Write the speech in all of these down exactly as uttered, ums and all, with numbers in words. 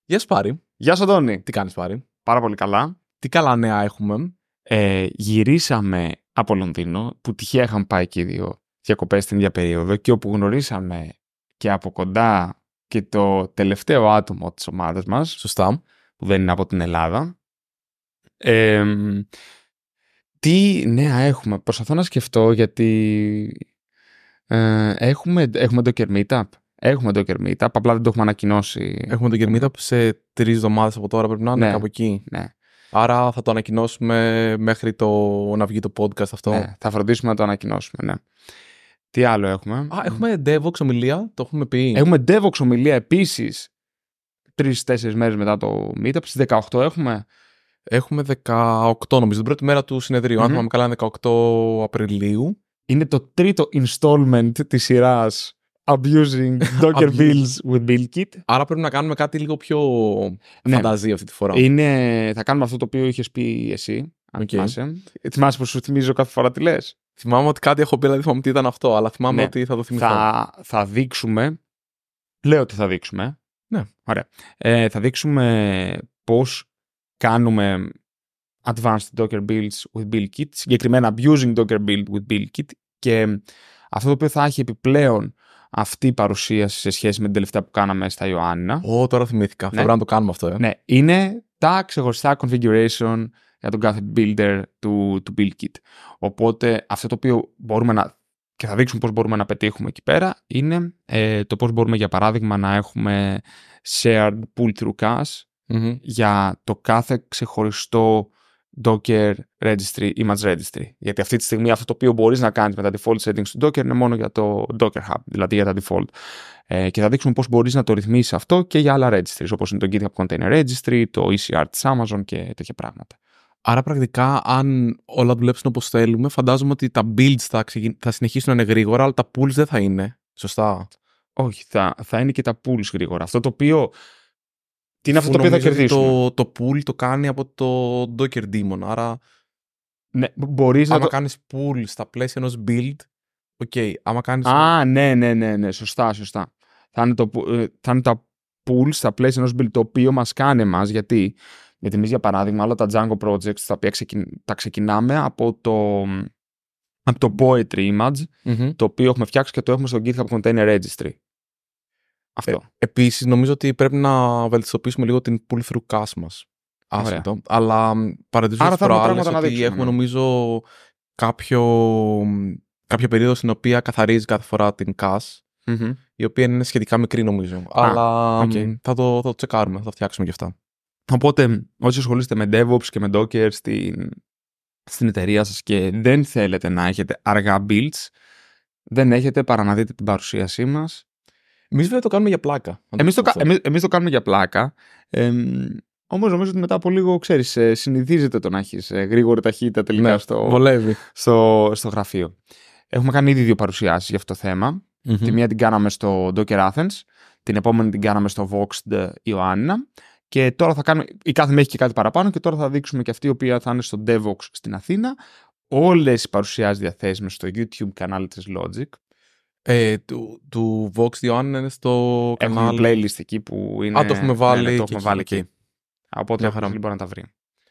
Γεια σου Πάρη. Γεια σου Αντώνη. Τι κάνεις Πάρη? Πάρα πολύ καλά. Τι καλά νέα έχουμε. Ε, γυρίσαμε από Λονδίνο, που τυχαία είχαμε πάει και οι δύο διακοπές την ίδια περίοδο και όπου γνωρίσαμε και από κοντά και το τελευταίο άτομο της ομάδας μας. Σωστά. Που δεν είναι από την Ελλάδα. Ε, τι νέα έχουμε? Προσπαθώ να σκεφτώ γιατί ε, έχουμε, έχουμε Docker Meetup. Έχουμε Docker Meetup, απλά δεν το έχουμε ανακοινώσει. Έχουμε Docker Meetup σε τρεις εβδομάδες από τώρα, πρέπει να είναι Ναι, κάπου εκεί. Ναι. Άρα θα το ανακοινώσουμε μέχρι το να βγει το podcast αυτό. Ναι, θα φροντίσουμε να το ανακοινώσουμε, ναι. Τι άλλο έχουμε? Α, έχουμε DevOps ομιλία, το έχουμε πει. Έχουμε DevOps ομιλία επίσης τρεις-τέσσερις μέρες μετά το Meetup. Στις δεκαοκτώ έχουμε. Έχουμε δεκαοκτώ νομίζω, την πρώτη μέρα του συνεδρίου. Mm-hmm. Αν θυμάμαι καλά είναι δεκαοκτώ Απριλίου. Είναι το τρίτο installment της σειράς Abusing Docker Builds with BuildKit. Άρα πρέπει να κάνουμε κάτι λίγο πιο ναι. φανταζή αυτή τη φορά. Είναι... Θα κάνουμε αυτό το οποίο είχες πει εσύ, αν okay. θυμάσαι. Θυμάσαι που σου θυμίζω κάθε φορά τι λες? Θυμάμαι ότι κάτι έχω πει, αλλά δεν θυμάμαι τι ήταν αυτό, αλλά θυμάμαι ναι. ότι θα το θυμηθώ. Θα, θα δείξουμε, λέω ότι θα δείξουμε. Ναι. Ωραία. Ε, θα δείξουμε πώς κάνουμε Advanced Docker Builds with BuildKit, συγκεκριμένα Abusing Docker Build with BuildKit, και αυτό το οποίο θα έχει επιπλέον αυτή η παρουσίαση σε σχέση με την τελευταία που κάναμε στα Ιωάννινα. Ω, τώρα θυμήθηκα. Ναι. Θα πρέπει να το κάνουμε αυτό. Ε. Ναι, είναι τα ξεχωριστά configuration για τον κάθε builder του, του BuildKit. Οπότε αυτό το οποίο μπορούμε να, και θα δείξουμε πώς μπορούμε να πετύχουμε εκεί πέρα, είναι ε, το πώς μπορούμε για παράδειγμα να έχουμε shared pull-through cache mm-hmm. για το κάθε ξεχωριστό Docker registry, image registry. Γιατί αυτή τη στιγμή αυτό το οποίο μπορείς να κάνεις με τα default settings του Docker είναι μόνο για το Docker Hub, δηλαδή για τα default. Ε, και θα δείξουμε πώς μπορείς να το ρυθμίσεις αυτό και για άλλα registries, όπως είναι το GitHub Container Registry, το ι σι αρ της Amazon και τέτοια πράγματα. Άρα πρακτικά, αν όλα δουλέψουν όπως θέλουμε, φαντάζομαι ότι τα builds θα, ξε... θα συνεχίσουν να είναι γρήγορα, αλλά τα pools δεν θα είναι. Σωστά? Όχι, θα, θα είναι και τα pools γρήγορα. Αυτό το οποίο... Τι είναι αυτό το οποίο θα κερδίσουμε? Το, το pool το κάνει από το Docker Daemon, άρα ναι, μπορείς άμα να το... κάνεις pool στα πλαίσια ενός build, οκ, okay, άμα κάνεις... Α, ναι, ναι, ναι, ναι, σωστά, σωστά. Θα είναι, το, θα είναι τα pool στα πλαίσια ενός build, το οποίο μας κάνει εμάς, γιατί, γιατί εμείς για παράδειγμα όλα τα Django projects τα οποία ξεκι... τα ξεκινάμε από το, από το Poetry image, mm-hmm. το οποίο έχουμε φτιάξει και το έχουμε στο GitHub Container Registry. Αυτό. Ε, επίσης, νομίζω ότι πρέπει να βελτιστοποιήσουμε λίγο την pull-through cache μας. Άσχετο. Αλλά παρατηρήσω τις προάλλες ότι δείξουμε, έχουμε ναι. νομίζω κάποιο, κάποια περίοδο στην οποία καθαρίζει κάθε φορά την cache, mm-hmm. η οποία είναι σχετικά μικρή νομίζω. Α, αλλά okay. θα, το, θα το τσεκάρουμε, θα το φτιάξουμε και αυτά. Οπότε, όσοι ασχολείστε με DevOps και με Docker στην, στην εταιρεία σας και δεν θέλετε να έχετε αργά builds, δεν έχετε παρά να δείτε την παρουσίασή μας. Εμείς βέβαια το κάνουμε για πλάκα. Εμείς το, εμείς, εμείς το κάνουμε για πλάκα. Ε, όμως νομίζω ότι μετά από λίγο, ξέρεις, συνηθίζεται το να έχεις γρήγορη ταχύτητα τελικά ναι, στο, βολεύει. Στο, στο γραφείο. Έχουμε κάνει ήδη δύο παρουσιάσεις για αυτό το θέμα. Mm-hmm. Τη μία την κάναμε στο Docker Athens, την επόμενη την κάναμε στο Voxed Ιωάννινα. Και τώρα θα κάνουμε, η κάθε μία έχει και κάτι παραπάνω, και τώρα θα δείξουμε και αυτή η οποία θα είναι στο DevOps στην Αθήνα. Όλες οι παρουσιάσεις διαθέσιμες στο YouTube κανάλι της Logic. Ε, του, του Vox Ιωάννη είναι στο κανάλι. Έχουμε playlist εκεί που είναι... Α, το έχουμε βάλει, ναι, ναι, το και, έχουμε βάλει εκεί. εκεί. Οπότε ο μπορεί να τα βρει.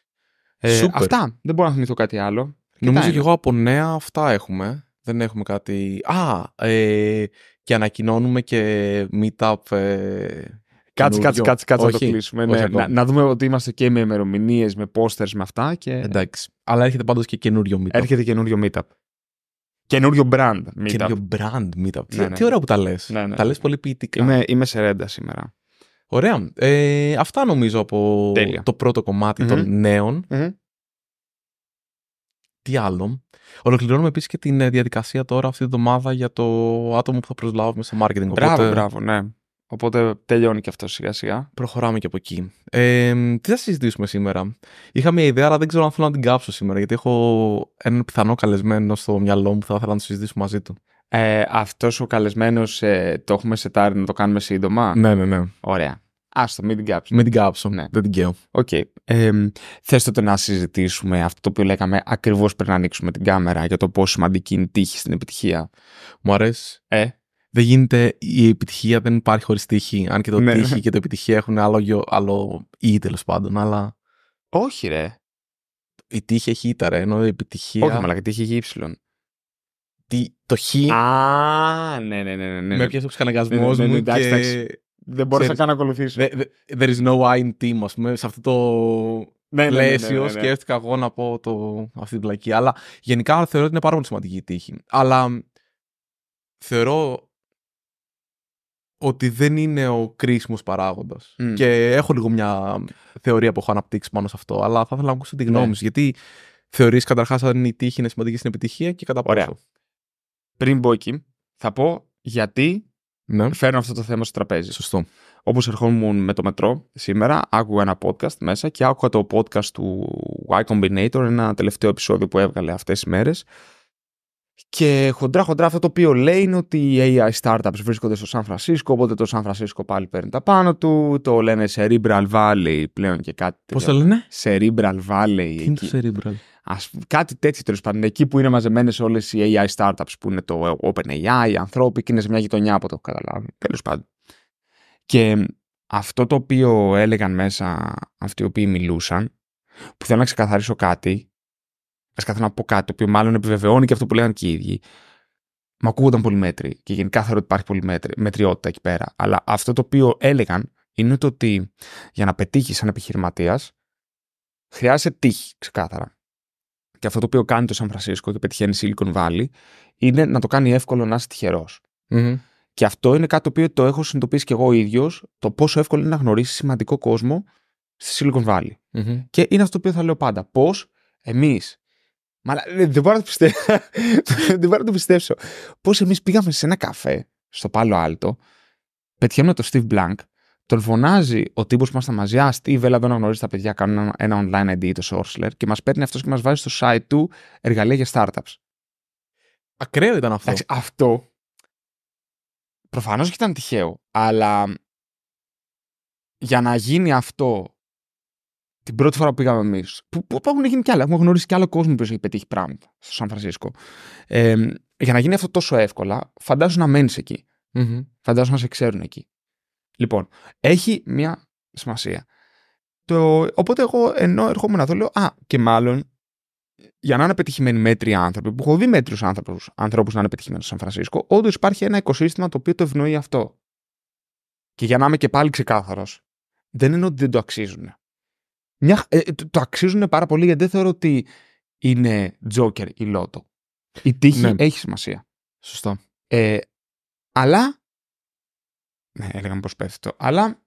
Ε, αυτά. Δεν μπορώ να θυμηθώ κάτι άλλο. Νομίζω και εγώ από νέα αυτά έχουμε. Δεν έχουμε κάτι... Α, ε, και ανακοινώνουμε και meetup... Ε, κάτσε, κάτσε, κάτσε, κάτσε να το κλείσουμε. Όχι, ναι, να, να δούμε ότι είμαστε και με ημερομηνίες, με posters, με αυτά. Και... εντάξει. Αλλά έρχεται πάντως και καινούριο meetup. Έρχεται καινούριο meetup. Καινούριο brand meetup. Καινούριο brand meetup. Ναι, ναι. Τι ωραία που τα λες. Ναι, ναι. Τα λες πολύ ποιητικά. Είμαι, είμαι σε ρέντα σήμερα. Ωραία. Ε, αυτά νομίζω από τέλεια. Το πρώτο κομμάτι mm-hmm. των νέων. Mm-hmm. Τι άλλο. Ολοκληρώνουμε επίσης και την διαδικασία τώρα αυτή την εβδομάδα για το άτομο που θα προσλάβουμε στο marketing. Μπράβο, οπότε... μπράβο, ναι. Οπότε τελειώνει και αυτό σιγά σιγά. Προχωράμε και από εκεί. Ε, τι θα συζητήσουμε σήμερα? Είχα μια ιδέα, αλλά δεν ξέρω αν θέλω να την κάψω σήμερα, γιατί έχω έναν πιθανό καλεσμένο στο μυαλό μου που θα ήθελα να το συζητήσουμε μαζί του. Ε, αυτός ο καλεσμένος ε, το έχουμε σετάρει να το κάνουμε σύντομα. Ναι, ναι, ναι. Ωραία. Άστο, μην την κάψω. Μην την κάψω, ναι. Δεν την καίω. Οκ. Okay. Ε, θες τότε να συζητήσουμε αυτό το οποίο λέγαμε ακριβώς πριν να ανοίξουμε την κάμερα για το πόσο σημαντική είναι η τύχη στην επιτυχία? Μου αρέσει. Ε, δεν γίνεται, η επιτυχία δεν υπάρχει χωρίς τύχη. Αν και το Ναι. τύχη και το επιτυχία έχουν άλλο, άλλο ή τέλος πάντων, αλλά. Όχι, ρε. Η τύχη έχει ήττα, ρε, ενώ η επιτυχία. Όχι, μαλάκα, τύχη έχει ύψιλον. Τι, το χ. Α, ναι, ναι, ναι. ναι. Με έπιασε ο ψυχαναγκασμός ναι, ναι, ναι, μου. εντάξει, και... εντάξει. Δεν μπορούσα καν να ακολουθήσω. There is no I in team, ας πούμε, σε αυτό το ναι, ναι, πλαίσιο ναι, ναι, ναι, ναι. σκέφτηκα εγώ να πω το... αυτή την πλακή. Αλλά γενικά θεωρώ ότι είναι πάρα πολύ σημαντική η τύχη. Αλλά θεωρώ ότι δεν είναι ο κρίσιμος παράγοντας. Mm. Και έχω λίγο μια θεωρία που έχω αναπτύξει πάνω σε αυτό, αλλά θα ήθελα να ακούσω τη γνώμη σου. Ναι. Γιατί θεωρείς καταρχάς αν η τύχη είναι σημαντική στην επιτυχία και κατά πόσο. Πριν πω εκεί, θα πω γιατί ναι. φέρνω αυτό το θέμα στο τραπέζι. Σωστό. Όπως ερχόμουν με το μετρό σήμερα, άκουγα ένα podcast μέσα και άκουγα το podcast του Y Combinator, ένα τελευταίο επεισόδιο που έβγαλε αυτές τις μέρες. Και χοντρά χοντρά αυτό το οποίο λέει είναι ότι οι έι άι startups βρίσκονται στο Σαν Φρανσίσκο, οπότε το Σαν Φρανσίσκο πάλι παίρνει τα πάνω του, το λένε Cerebral Valley πλέον και κάτι. Πώς το λένε? Cerebral Valley. Τι είναι το Cerebral? Ας, κάτι τέτοιο τέλος πάντων. Εκεί που είναι μαζεμένες όλες οι έι άι startups που είναι το OpenAI, οι Anthropic, είναι σε μια γειτονιά από το καταλάβει. Τέλος πάντων. Και αυτό το οποίο έλεγαν μέσα αυτοί οι οποίοι μιλούσαν, που θέλω να ξεκαθαρίσω κάτι. Ας καθώ να πω κάτι, το οποίο μάλλον επιβεβαιώνει και αυτό που λέγανε και οι ίδιοι. Μ' ακούγονταν πολύ μέτρη και γενικά θεωρώ ότι υπάρχει πολύ μέτρη, μετριότητα εκεί πέρα. Αλλά αυτό το οποίο έλεγαν είναι το ότι για να πετύχει σαν επιχειρηματίας χρειάζεται τύχη, ξεκάθαρα. Και αυτό το οποίο κάνει το Σαν Φρανσίσκο και πετυχαίνει Silicon Valley είναι να το κάνει εύκολο να είσαι τυχερός. Mm-hmm. Και αυτό είναι κάτι το οποίο το έχω συνειδητοποιήσει και εγώ ίδιος, το πόσο εύκολο είναι να γνωρίσεις σημαντικό κόσμο στη Silicon Valley. Mm-hmm. Και είναι αυτό το οποίο θα λέω πάντα. Πώς εμείς. Μα δεν μπορώ να το πιστέψω. δεν μπορώ να το πιστέψω. Πώς εμείς πήγαμε σε ένα καφέ στο Πάλο Άλτο, πετυχαίνουμε τον Steve Blank, τον φωνάζει ο τύπος που ήμασταν μαζί. Α, Steve, έλα εδώ να γνωρίζει τα παιδιά, κάνουν ένα online άι ντι, το Sourceler, και μας παίρνει αυτός και μας βάζει στο site του εργαλεία για startups. Ακραίο ήταν αυτό. Εντάξει, αυτό. Προφανώς και ήταν τυχαίο, αλλά για να γίνει αυτό. Την πρώτη φορά που πήγαμε εμείς, που, που έχουν γίνει κι άλλα, έχουμε γνωρίσει κι άλλο κόσμο που έχει πετύχει πράγματα στο Σαν Φρανσίσκο. Ε, για να γίνει αυτό τόσο εύκολα, φαντάζομαι να μένεις εκεί. Mm-hmm. Φαντάζομαι να σε ξέρουν εκεί. Λοιπόν, έχει μια σημασία. Το, οπότε εγώ ενώ ερχόμουν εδώ λέω, α, και μάλλον για να είναι πετυχημένοι μέτριοι άνθρωποι, που έχω δει μέτριους άνθρωπους, ανθρώπους να είναι πετυχημένοι στο Σαν Φρανσίσκο, όντως υπάρχει ένα οικοσύστημα το οποίο το ευνοεί αυτό. Και για να είμαι και πάλι ξεκάθαρος, δεν είναι ότι δεν το αξίζουν. Μια, ε, το, το αξίζουν πάρα πολύ, γιατί δεν θεωρώ ότι είναι τζόκερ ή λότο. Η τύχη ναι. έχει σημασία. Σωστό. Ε, αλλά ναι, έλεγαμε πως πέφτει το. Αλλά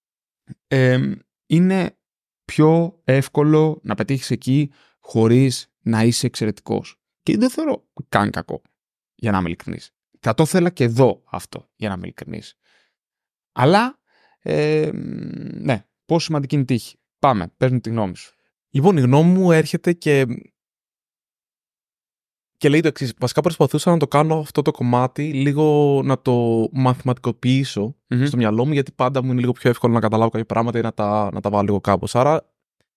ε, είναι πιο εύκολο να πετύχεις εκεί χωρίς να είσαι εξαιρετικός. Και δεν θεωρώ καν κακό, για να είμαι ειλικρινής. Θα το ήθελα και εδώ αυτό, για να είμαι ειλικρινής. Αλλά ε, ναι, πόσο σημαντική είναι η τύχη. Πάμε, παίρνει τη γνώμη σου. Λοιπόν, η γνώμη μου έρχεται και, και λέει το εξής. Βασικά προσπαθούσα να το κάνω αυτό το κομμάτι λίγο να το μαθηματικοποιήσω mm-hmm. στο μυαλό μου, γιατί πάντα μου είναι λίγο πιο εύκολο να καταλάβω κάποια πράγματα ή να τα, να τα βάλω λίγο κάπως. Άρα,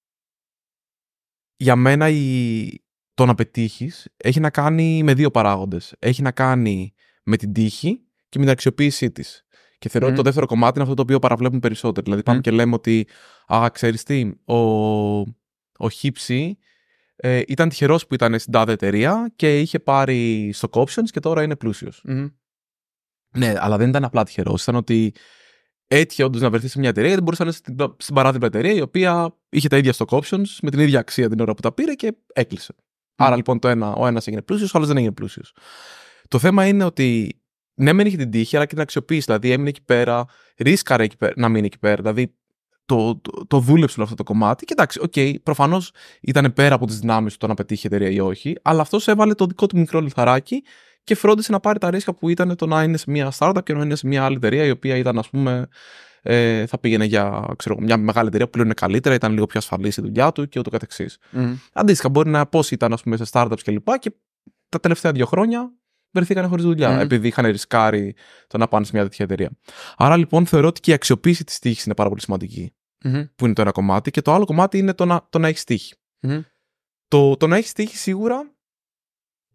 για μένα η... το να πετύχεις έχει να κάνει με δύο παράγοντες. Έχει να κάνει με την τύχη και με την αξιοποίησή της. Και θεωρώ mm. ότι το δεύτερο κομμάτι είναι αυτό το οποίο παραβλέπουμε περισσότερο. Δηλαδή, πάμε mm. και λέμε ότι, α, ξέρεις τι, ο, ο Χίψη ε, ήταν τυχερός που ήταν στην τάδε εταιρεία και είχε πάρει stock options και τώρα είναι πλούσιος. Mm. Ναι, αλλά δεν ήταν απλά τυχερός. Ήταν ότι έτυχε όντως να βρεθεί σε μια εταιρεία, γιατί μπορούσε να είναι στην, στην παράδειγμα εταιρεία η οποία είχε τα ίδια stock options με την ίδια αξία την ώρα που τα πήρε και έκλεισε. Mm. Άρα λοιπόν το ένα, ο ένας έγινε πλούσιος, ο άλλος δεν έγινε πλούσιος. Το θέμα είναι ότι. Ναι, μεν είχε την τύχη, αλλά και την αξιοποίηση. Δηλαδή, έμεινε εκεί πέρα, ρίσκαρε εκεί πέρα, να μείνει εκεί πέρα. Δηλαδή, το, το, το δούλεψε όλο αυτό το κομμάτι. Και εντάξει, οκ, okay, προφανώς ήταν πέρα από τις δυνάμεις του το να πετύχει η εταιρεία ή όχι, αλλά αυτός έβαλε το δικό του μικρό λιθαράκι και φρόντισε να πάρει τα ρίσκα που ήταν το να είναι σε μια startup και να είναι σε μια άλλη εταιρεία, η οποία ήταν, ας πούμε, ε, θα πήγαινε για ξέρω, μια μεγάλη εταιρεία που πλέον είναι καλύτερα, ήταν λίγο πιο ασφαλής η δουλειά του και ούτω καθεξής. Mm. Αντίστοιχα, μπορεί να πώς ήταν, ας πούμε, σε startups κλπ. Και, και τα τελευταία δύο χρόνια. Βρεθήκανε χωρίς δουλειά, mm. επειδή είχαν ρισκάρει το να πάνε σε μια τέτοια εταιρεία. Άρα λοιπόν θεωρώ ότι και η αξιοποίηση της τύχης είναι πάρα πολύ σημαντική. Mm-hmm. Που είναι το ένα κομμάτι. Και το άλλο κομμάτι είναι το να, το να έχεις τύχη. Mm-hmm. Το, το να έχεις τύχη σίγουρα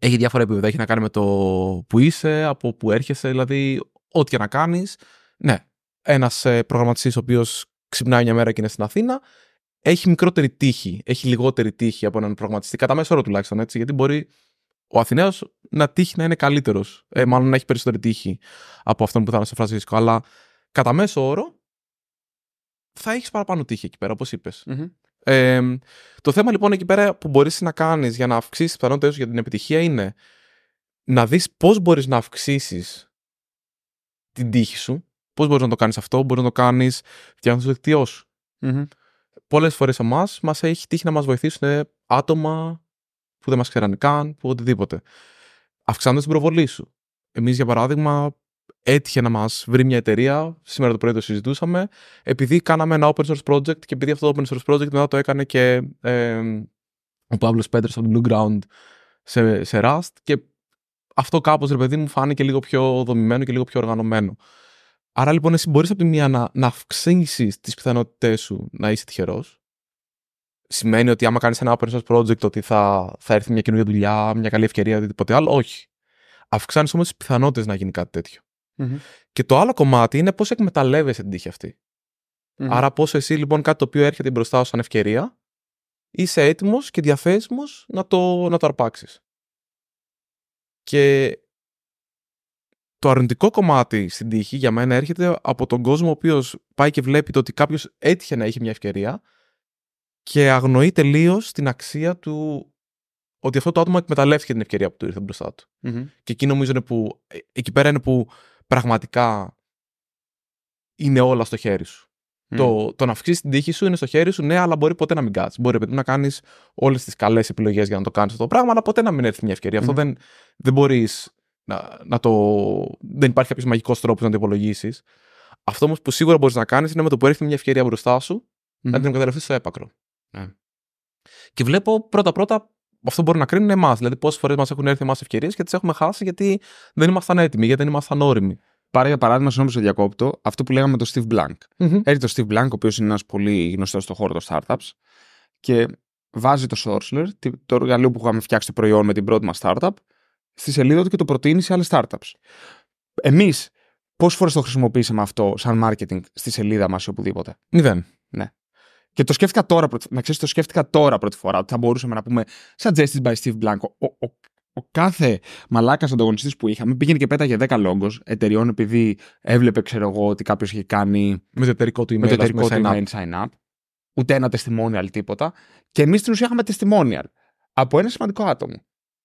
Έχει διάφορα επίπεδα. Έχει να κάνει με το που είσαι, από που έρχεσαι, δηλαδή, ό,τι και να κάνεις. Ναι, ένας προγραμματιστής ο οποίος ξυπνάει μια μέρα και είναι στην Αθήνα, έχει μικρότερη τύχη, έχει λιγότερη τύχη από έναν προγραμματιστή, κατά μέσο όρο τουλάχιστον, έτσι, γιατί μπορεί ο Αθηναίος να τύχει να είναι καλύτερος, ε, μάλλον να έχει περισσότερη τύχη από αυτόν που θα είναι στο Φρανσίσκο, αλλά κατά μέσο όρο θα έχεις παραπάνω τύχη εκεί πέρα, όπως είπες. Mm-hmm. Ε, το θέμα λοιπόν εκεί πέρα που μπορείς να κάνεις για να αυξήσεις τις πιθανότητες σου για την επιτυχία είναι να δεις πώς μπορείς να αυξήσεις την τύχη σου, πώς μπορείς να το κάνεις αυτό, μπορείς να το κάνεις φτιάχνοντας το δίκτυό σου. Mm-hmm. Πολλές φορές εμάς μας έχει τύχει να μας βοηθήσουν άτομα που δεν μας ξέρανε καν, που οτιδήποτε. Αυξάνοντας την προβολή σου. Εμείς, για παράδειγμα, έτυχε να μας βρει μια εταιρεία, σήμερα το πρωί το συζητούσαμε, επειδή κάναμε ένα open source project και επειδή αυτό το open source project μετά το έκανε και ε, ο Παύλος Πέτρος από το Blue Ground σε, σε Rust και αυτό κάπως, ρε παιδί μου, φάνηκε λίγο πιο δομημένο και λίγο πιο οργανωμένο. Άρα λοιπόν εσύ μπορείς από τη μία να, να αυξήσεις τις πιθανότητές σου να είσαι τυχερός. Σημαίνει ότι άμα κάνεις ένα open source project ότι θα, θα έρθει μια καινούργια δουλειά, μια καλή ευκαιρία, οτιδήποτε άλλο. Όχι. Αυξάνεις όμως τις πιθανότητες να γίνει κάτι τέτοιο. Mm-hmm. Και το άλλο κομμάτι είναι πώς εκμεταλλεύεσαι την τύχη αυτή. Mm-hmm. Άρα πώς εσύ λοιπόν κάτι το οποίο έρχεται μπροστά σου σαν ευκαιρία, είσαι έτοιμος και διαθέσιμος να το, να το αρπάξεις. Και το αρνητικό κομμάτι στην τύχη για μένα έρχεται από τον κόσμο ο οποίος πάει και βλέπει το ότι κάποιος έτυχε να έχει μια ευκαιρία και αγνοεί τελείως την αξία του ότι αυτό το άτομο εκμεταλλεύτηκε την ευκαιρία που του ήρθε μπροστά του. Mm-hmm. Και εκεί νομίζω είναι που, εκεί πέρα είναι που πραγματικά είναι όλα στο χέρι σου. Mm. Το, το να αυξήσει την τύχη σου είναι στο χέρι σου, ναι, αλλά μπορεί ποτέ να μην κάτσει. Μπορεί παιδί, να κάνεις όλες τις καλές επιλογές για να το κάνεις αυτό το πράγμα, αλλά ποτέ να μην έρθει μια ευκαιρία. Mm. Αυτό δεν, δεν μπορείς να, να το. Δεν υπάρχει κάποιος μαγικός τρόπος να το υπολογίσεις. Αυτό όμως που σίγουρα μπορείς να κάνεις είναι με το που έρχεται μια ευκαιρία μπροστά σου, mm. να την εκμεταλλευτείς στο έπακρο. Mm. Και βλέπω πρώτα-πρώτα. Αυτό μπορεί να κρίνουν εμάς. Δηλαδή, πόσες φορές μας έχουν έρθει εμάς ευκαιρίες και τις έχουμε χάσει γιατί δεν ήμασταν έτοιμοι, γιατί δεν ήμασταν όριμοι. Πάρε για παράδειγμα, συγγνώμη σε διακόπτω, αυτό που λέγαμε το Steve Blank. Mm-hmm. Έρχεται το Steve Blank, ο οποίος είναι ένας πολύ γνωστός στον χώρο των startups, και βάζει το Sourceler, το εργαλείο που είχαμε φτιάξει το προϊόν με την πρώτη μας startup, στη σελίδα του και το προτείνει σε άλλες startups. Εμείς, πόσες φορές το χρησιμοποιήσαμε αυτό σαν marketing στη σελίδα μας ή οπουδήποτε? Μηδέν. Ναι. Και το σκέφτηκα τώρα, να ξέρεις, το σκέφτηκα τώρα πρώτη φορά, ότι θα μπορούσαμε να πούμε suggested by Steve Blank. Ο, ο, ο κάθε μαλάκας ανταγωνιστής που είχαμε πήγαινε και πέταγε δέκα λόγκος εταιριών επειδή έβλεπε, ξέρω εγώ, ότι κάποιος είχε κάνει με το εταιρικό του email, με το εταιρικό του email sign up. Ούτε ένα testimonial, τίποτα. Και εμείς στην ουσία είχαμε testimonial από ένα σημαντικό άτομο.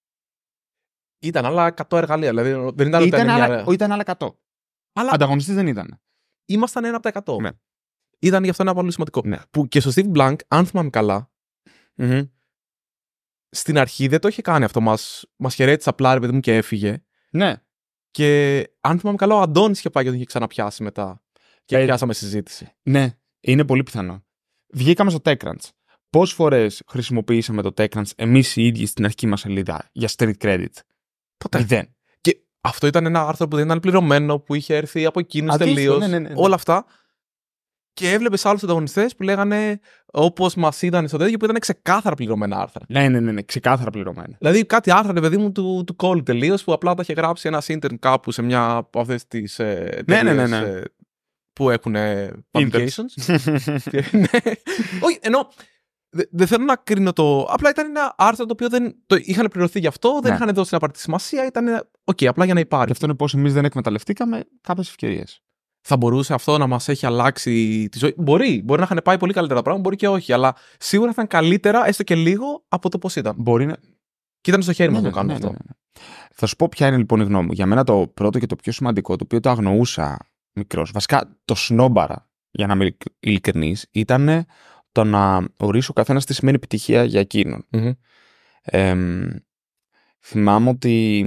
Ήταν άλλα εκατό εργαλεία, δηλαδή δεν ήταν, ήταν, άλλα, μια... ήταν άλλα εκατό. Αλλά ανταγωνιστής δεν ήταν. Ήμασταν ένα από τα εκατό. Ναι. Ήταν γι' αυτό ένα πολύ σημαντικό. Ναι. Που και στο Steve Blank, αν θυμάμαι καλά, mm-hmm. στην αρχή δεν το είχε κάνει αυτό. Μας, μας χαιρέτησε απλά, ρε παιδί μου, και έφυγε. Ναι. Και αν θυμάμαι καλά, ο Αντώνης είχε πάει και τον είχε ξαναπιάσει μετά. Και ε... πιάσαμε συζήτηση. Ναι, είναι πολύ πιθανό. Βγήκαμε στο TechCrunch. Πόσες φορές χρησιμοποιήσαμε το TechCrunch εμείς οι ίδιοι στην αρχική μας σελίδα για street credit? Ποτέ. Μηδέν. Και αυτό ήταν ένα άρθρο που δεν ήταν πληρωμένο, που είχε έρθει από εκείνους τελείως. Ναι, ναι, ναι, ναι. Όλα αυτά. Και έβλεπε άλλους ανταγωνιστές που λέγανε όπως μας είδαν στο τέτοιο, που ήταν ξεκάθαρα πληρωμένα άρθρα. Ναι, ναι, ναι, ναι, ξεκάθαρα πληρωμένα. Δηλαδή κάτι άρθρα, ρε παιδί μου, του, του Call τελείως, που απλά τα είχε γράψει ένας intern κάπου σε μια από αυτές τις ε, εταιρείες, ναι, ναι, ναι, ναι. ε, που έχουν publications. Ναι. Όχι, ενώ δεν δε θέλω να κρίνω το. Απλά ήταν ένα άρθρο το οποίο δεν το είχαν πληρωθεί γι' αυτό, δεν ναι. είχαν δώσει απαραίτητη σημασία. Ήταν. Οκ, okay, απλά για να υπάρχει. Και αυτό είναι πώς εμείς δεν εκμεταλλευτήκαμε κάποιες ευκαιρίες. Θα μπορούσε αυτό να μας έχει αλλάξει τη ζωή? Μπορεί. Μπορεί να είχαν πάει πολύ καλύτερα πράγματα, μπορεί και όχι. Αλλά σίγουρα θα ήταν καλύτερα, έστω και λίγο, από το πώς ήταν. Μπορεί να. Και ήταν στο χέρι ναι, μας ναι, να το κάνουμε ναι, αυτό. Ναι, ναι. Θα σου πω ποια είναι λοιπόν η γνώμη μου. Για μένα το πρώτο και το πιο σημαντικό, το οποίο το αγνοούσα μικρός, βασικά το σνόμπαρα, για να είμαι ειλικρινής, ήταν το να ορίσει ο καθένας τι σημαίνει επιτυχία για εκείνον. Mm-hmm. Ε, θυμάμαι ότι.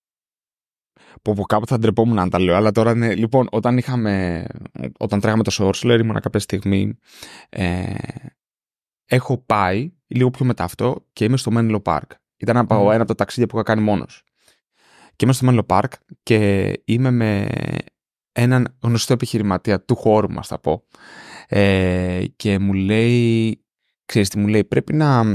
Που από κάπου θα ντρεπόμουν να τα λέω, αλλά τώρα είναι. Λοιπόν, όταν, είχαμε, όταν τρέχαμε το Sourceler, ήμουνα κάποια στιγμή. Ε, έχω πάει λίγο πιο μετά αυτό και είμαι στο Menlo Park. Ήταν mm. ένα από τα ταξίδια που είχα κάνει μόνος. Και είμαι στο Menlo Park και είμαι με έναν γνωστό επιχειρηματία του χώρου μας, θα πω. Ε, και μου λέει, ξέρεις τι μου λέει, πρέπει να,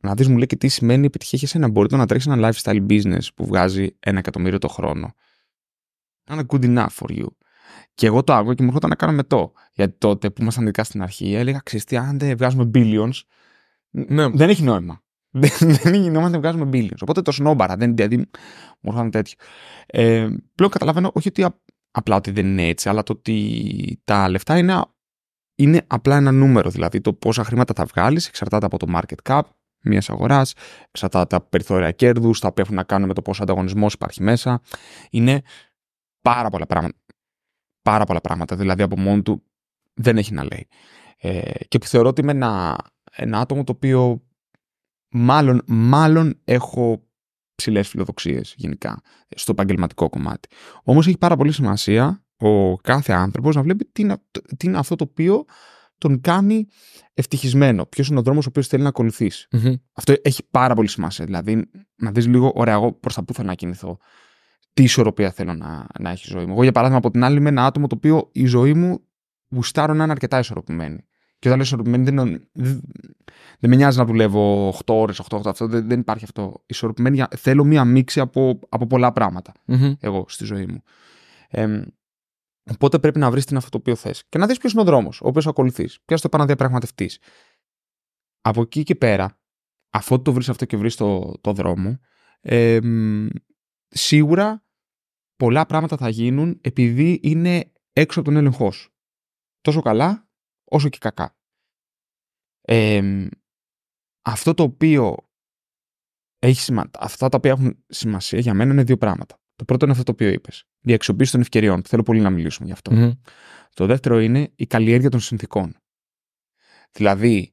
να δεις, μου λέει, και τι σημαίνει επιτυχία για σένα. Μπορεί το να τρέξει ένα lifestyle business που βγάζει ένα εκατομμύριο το χρόνο. Είναι good enough for you. Και εγώ το άκουγα και μου έρχονταν να κάνω μετό. Γιατί τότε που ήμασταν ειδικά στην αρχή, έλεγα: Ξέρεις τι, αν δεν βγάζουμε billions, ναι. δεν έχει νόημα. δεν έχει νόημα να βγάζουμε billions. Οπότε το σνόμπαρα, δεν, δηλαδή μου έρχονταν τέτοιο. Ε, πλέον καταλαβαίνω, όχι ότι απλά ότι δεν είναι έτσι, αλλά το ότι τα λεφτά είναι, είναι απλά ένα νούμερο. Δηλαδή το πόσα χρήματα θα βγάλεις εξαρτάται από το market cap μιας αγοράς, εξαρτάται από τα περιθώρια κέρδους, τα οποία έχουν να κάνουν με το πόσο ανταγωνισμός υπάρχει μέσα. Είναι πάρα πολλά πράγματα. Πάρα πολλά πράγματα. Δηλαδή από μόνο του δεν έχει να λέει. Ε, και θεωρώ ότι είμαι ένα, ένα άτομο το οποίο μάλλον, μάλλον έχω ψηλές φιλοδοξίες γενικά στο επαγγελματικό κομμάτι. Όμως έχει πάρα πολύ σημασία ο κάθε άνθρωπος να βλέπει τι είναι, τι είναι αυτό το οποίο τον κάνει ευτυχισμένο. Ποιος είναι ο δρόμος ο οποίος θέλει να ακολουθήσει. Mm-hmm. Αυτό έχει πάρα πολύ σημασία. Δηλαδή να δεις λίγο, ωραία, εγώ προς τα πού θέλω να κινηθώ. Τι ισορροπία θέλω να, να έχει η ζωή μου. Εγώ, για παράδειγμα, από την άλλη είμαι ένα άτομο το οποίο η ζωή μου γουστάρω να είναι αρκετά ισορροπημένη. Και όταν λέω ισορροπημένη, δεν, δεν, δεν με νοιάζει να δουλεύω οκτώ ώρες, οκτώ ώρες, αυτό, δεν, δεν υπάρχει αυτό. Ισορροπημένη, θέλω μία μίξη από, από πολλά πράγματα mm-hmm. εγώ στη ζωή μου. Ε, οπότε πρέπει να βρεις τι είναι αυτό το οποίο θες. Και να δεις ποιος είναι ο δρόμος, ο οποίος ακολουθείς. Ποιος το πάει να διαπραγματευτείς. Από εκεί και πέρα, αφού το βρεις αυτό και βρεις το, το δρόμο, ε, σίγουρα πολλά πράγματα θα γίνουν επειδή είναι έξω από τον έλεγχό σου. Τόσο καλά όσο και κακά. Ε, αυτό το οποίο έχει σημα... Αυτά τα οποία έχουν σημασία για μένα είναι δύο πράγματα. Το πρώτο είναι αυτό το οποίο είπες. Η αξιοποίηση των ευκαιριών. Θέλω πολύ να μιλήσουμε γι' αυτό. Mm-hmm. Το δεύτερο είναι η καλλιέργεια των συνθηκών. Δηλαδή.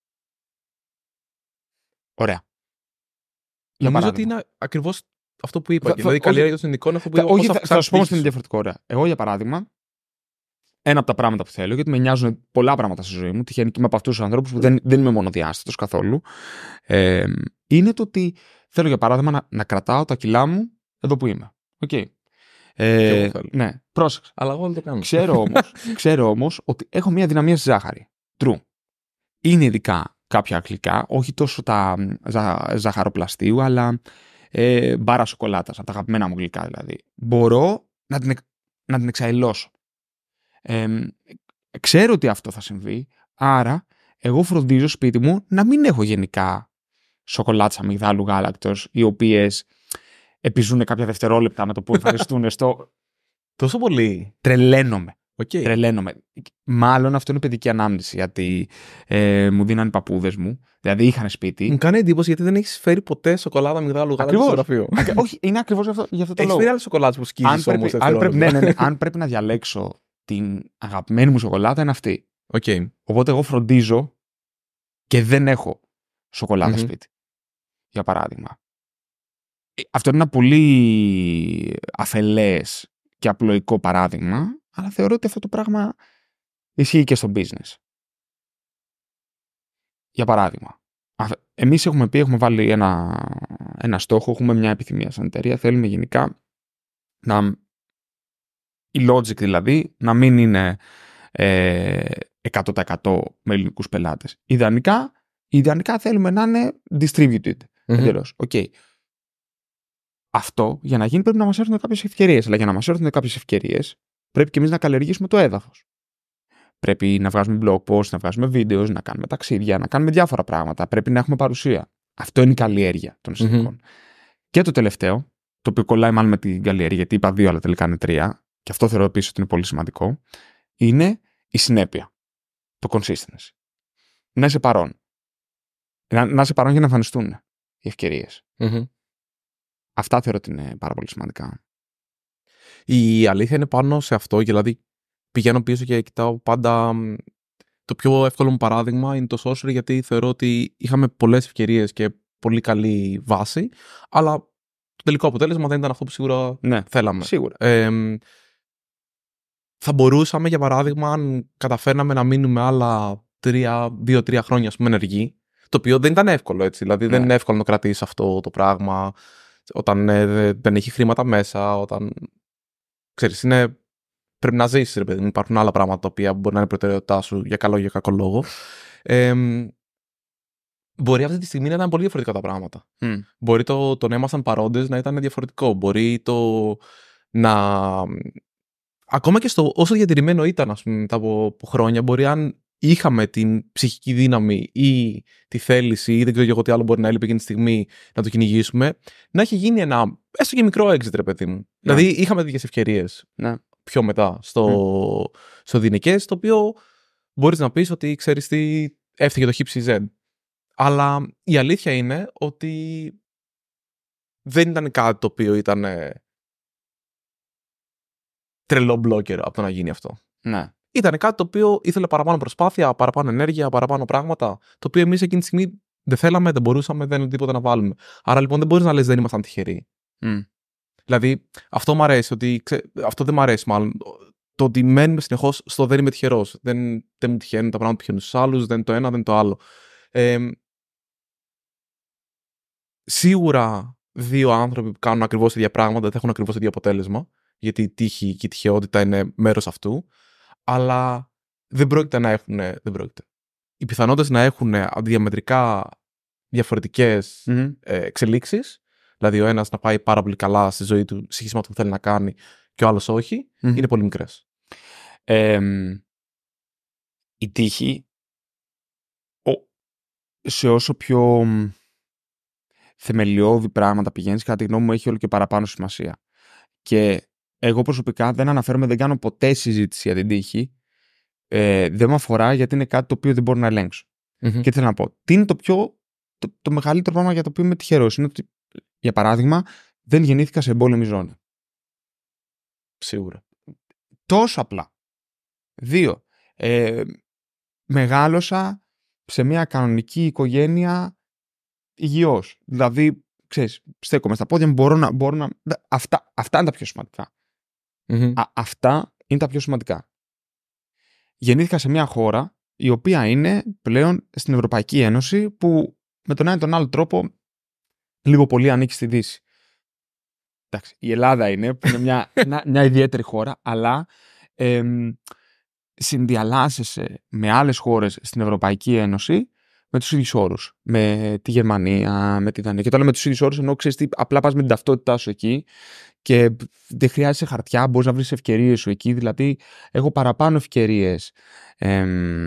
Ωραία. Νομίζω ότι είναι ακριβώς αυτό που είπα. Θα, δηλαδή, η καλλιέργεια των συνθηκών, αυτό που είπα. Όχι, θα, θα, θα σου πω όμως είναι διαφορετικό. Ωραία. Εγώ, για παράδειγμα, ένα από τα πράγματα που θέλω, γιατί με νοιάζουν πολλά πράγματα στη ζωή μου, τυχαίνει και είμαι από αυτούς τους ανθρώπους που δεν, δεν είμαι μονοδιάστατος καθόλου, ε, είναι το ότι θέλω, για παράδειγμα, να, να κρατάω τα κιλά μου εδώ που είμαι. Okay. Ε, ναι, πρόσεξε. Αλλά εγώ δεν το κάνω. Ξέρω όμως, ξέρω όμως ότι έχω μια δυναμία στη ζάχαρη. True. Είναι ειδικά κάποια γλυκά, όχι τόσο τα ζα, ζαχαροπλαστείου, αλλά ε, μπάρα σοκολάτας, από τα αγαπημένα μου γλυκά δηλαδή. Μπορώ να την, να την εξαελώσω. Ε, ξέρω ότι αυτό θα συμβεί, άρα εγώ φροντίζω σπίτι μου να μην έχω γενικά σοκολάτες αμυγδάλου γάλακτος, οι οποίες επιζούν κάποια δευτερόλεπτα με το που εμφανιστούν στο... Τόσο πολύ. Τρελαίνομαι. Okay. Τρελαίνομαι. Μάλλον αυτό είναι παιδική ανάμνηση, γιατί ε, μου δίνανε οι παππούδες μου. Δηλαδή είχαν σπίτι. Μου κάνει εντύπωση γιατί δεν έχεις φέρει ποτέ σοκολάτα αμυγδάλου γάλακτος στο γραφείο. Ακ, όχι, είναι ακριβώς γι' αυτό, γι αυτό το έχεις λόγο. Έχεις φέρει άλλες σοκολάτες που σκίζεις αν όμως. Πρέπει, αν, πρέπει, ναι, ναι, ναι, αν πρέπει να διαλέξω την αγαπημένη μου σοκολάτα, είναι αυτή. Okay. Οπότε εγώ φροντίζω και δεν έχω σοκολάτα mm-hmm. σπίτι. Για παράδειγμα. Αυτό είναι ένα πολύ αφελές και απλοϊκό παράδειγμα, αλλά θεωρώ ότι αυτό το πράγμα ισχύει και στο business. Για παράδειγμα, εμείς έχουμε πει, έχουμε βάλει ένα, ένα στόχο, έχουμε μια επιθυμία σαν εταιρεία, θέλουμε γενικά να, η Logic δηλαδή, να μην είναι ε, εκατό τοις εκατό με ελληνικούς πελάτες. Ιδανικά, ιδανικά θέλουμε να είναι distributed. Mm-hmm. Εντελώς. Okay. Αυτό για να γίνει πρέπει να μας έρθουν κάποιες ευκαιρίες. Αλλά για να μας έρθουν κάποιες ευκαιρίες πρέπει και εμείς να καλλιεργήσουμε το έδαφος. Πρέπει να βγάζουμε blog posts, να βγάζουμε βίντεο, να κάνουμε ταξίδια, να κάνουμε διάφορα πράγματα. Πρέπει να έχουμε παρουσία. Αυτό είναι η καλλιέργεια των συνθηκών. Mm-hmm. Και το τελευταίο, το οποίο κολλάει μάλλον με την καλλιέργεια, γιατί είπα δύο, αλλά τελικά είναι τρία, και αυτό θεωρώ επίσης ότι είναι πολύ σημαντικό, είναι η συνέπεια. Το consistency. Να είσαι παρόν. Να, να είσαι παρόν για να εμφανιστούν οι ευκαιρίες. Mm-hmm. Αυτά θεωρώ ότι είναι πάρα πολύ σημαντικά. Η αλήθεια είναι πάνω σε αυτό, δηλαδή πηγαίνω πίσω και κοιτάω πάντα. Το πιο εύκολο μου παράδειγμα είναι το social, γιατί θεωρώ ότι είχαμε πολλές ευκαιρίες και πολύ καλή βάση, αλλά το τελικό αποτέλεσμα δεν ήταν αυτό που σίγουρα ναι, θέλαμε. Σίγουρα. Ε, θα μπορούσαμε, για παράδειγμα, αν καταφέρναμε να μείνουμε άλλα δύο τρία χρόνια, ας πούμε, ενεργοί, το οποίο δεν ήταν εύκολο, έτσι. Δηλαδή ναι. δεν είναι εύκολο να κρατήσεις αυτό το πράγμα όταν ε, δεν έχει χρήματα μέσα, όταν. Ξέρεις, είναι. Πρέπει να ζήσεις, ρε παιδί μου. Υπάρχουν άλλα πράγματα τα οποία μπορεί να είναι προτεραιότητά σου για καλό ή για κακό λόγο. Ε, μπορεί αυτή τη στιγμή να ήταν πολύ διαφορετικά τα πράγματα. Mm. Μπορεί το, το να ήμασταν παρόντες να ήταν διαφορετικό. Μπορεί το να. Ακόμα και στο όσο διατηρημένο ήταν, ας πούμε, μετά από, από χρόνια, μπορεί αν είχαμε την ψυχική δύναμη ή τη θέληση ή δεν ξέρω εγώ τι άλλο μπορεί να έλειπε εκείνη τη στιγμή να το κυνηγήσουμε, να έχει γίνει ένα έστω και μικρό exit, ρε παιδί μου. Ναι. Δηλαδή είχαμε τέτοιες ευκαιρίες ναι. πιο μετά στο, mm. στο Δινικές, το οποίο μπορείς να πεις ότι ξέρεις τι, έφταιγε το χύψη Z. Αλλά η αλήθεια είναι ότι δεν ήταν κάτι το οποίο ήταν τρελό μπλόκερ από το να γίνει αυτό. Ναι. Ήταν κάτι το οποίο ήθελε παραπάνω προσπάθεια, παραπάνω ενέργεια, παραπάνω πράγματα, το οποίο εμείς εκείνη τη στιγμή δεν θέλαμε, δεν μπορούσαμε, δεν είναι τίποτα να βάλουμε. Άρα λοιπόν δεν μπορείς να λες δεν ήμασταν τυχεροί. Mm. Δηλαδή αυτό μου αρέσει, ότι, ξέ, αυτό δεν μου αρέσει μάλλον. Το ότι μένουμε συνεχώς στο δεν είμαι τυχερός. Δεν, δεν μου τυχαίνουν τα πράγματα που τυχαίνουν στους άλλους, δεν το ένα, δεν το άλλο. Ε, σίγουρα δύο άνθρωποι που κάνουν ακριβώς τα ίδια πράγματα δεν θα έχουν ακριβώς το ίδιο αποτέλεσμα, γιατί η τύχη και η τυχαιότητα είναι μέρος αυτού, αλλά δεν πρόκειται να έχουν. Δεν πρόκειται. Οι πιθανότητες να έχουν διαμετρικά διαφορετικές mm-hmm. εξελίξεις, δηλαδή ο ένας να πάει πάρα πολύ καλά στη ζωή του, στοιχίσματα που θέλει να κάνει, και ο άλλος όχι, mm-hmm. είναι πολύ μικρές. Ε, η τύχη, ο, σε όσο πιο θεμελιώδη πράγματα πηγαίνεις, κατά τη γνώμη μου, έχει όλο και παραπάνω σημασία. Και εγώ προσωπικά δεν αναφέρομαι, δεν κάνω ποτέ συζήτηση για την τύχη. Ε, δεν με αφορά, γιατί είναι κάτι το οποίο δεν μπορώ να ελέγξω. Mm-hmm. Και θέλω να πω, τι είναι το πιο. Το, το μεγαλύτερο πράγμα για το οποίο είμαι τυχερός είναι ότι, για παράδειγμα, δεν γεννήθηκα σε εμπόλεμη ζώνη. Σίγουρα. Τόσο απλά. Δύο. Ε, μεγάλωσα σε μια κανονική οικογένεια υγιώς. Δηλαδή, ξέρεις, στέκομαι στα πόδια μου, μπορώ να. Μπορώ να αυτά, αυτά είναι τα πιο σημαντικά. Mm-hmm. Α, αυτά είναι τα πιο σημαντικά. Γεννήθηκα σε μια χώρα η οποία είναι πλέον στην Ευρωπαϊκή Ένωση, που με τον ένα ή τον άλλο τρόπο λίγο πολύ ανήκει στη Δύση. Εντάξει, η Ελλάδα είναι, που είναι μια, μια, μια ιδιαίτερη χώρα, αλλά ε, συνδιαλλάσσεσαι με άλλες χώρες στην Ευρωπαϊκή Ένωση με τους ίδιους όρους. Με τη Γερμανία, με τη Δανία. Και τώρα με τους ίδιους όρους εννοώ, ξέρεις τι, απλά πας με την ταυτότητά σου εκεί και δεν χρειάζεσαι χαρτιά, μπορείς να βρεις ευκαιρίες σου εκεί. Δηλαδή, έχω παραπάνω ευκαιρίες ε,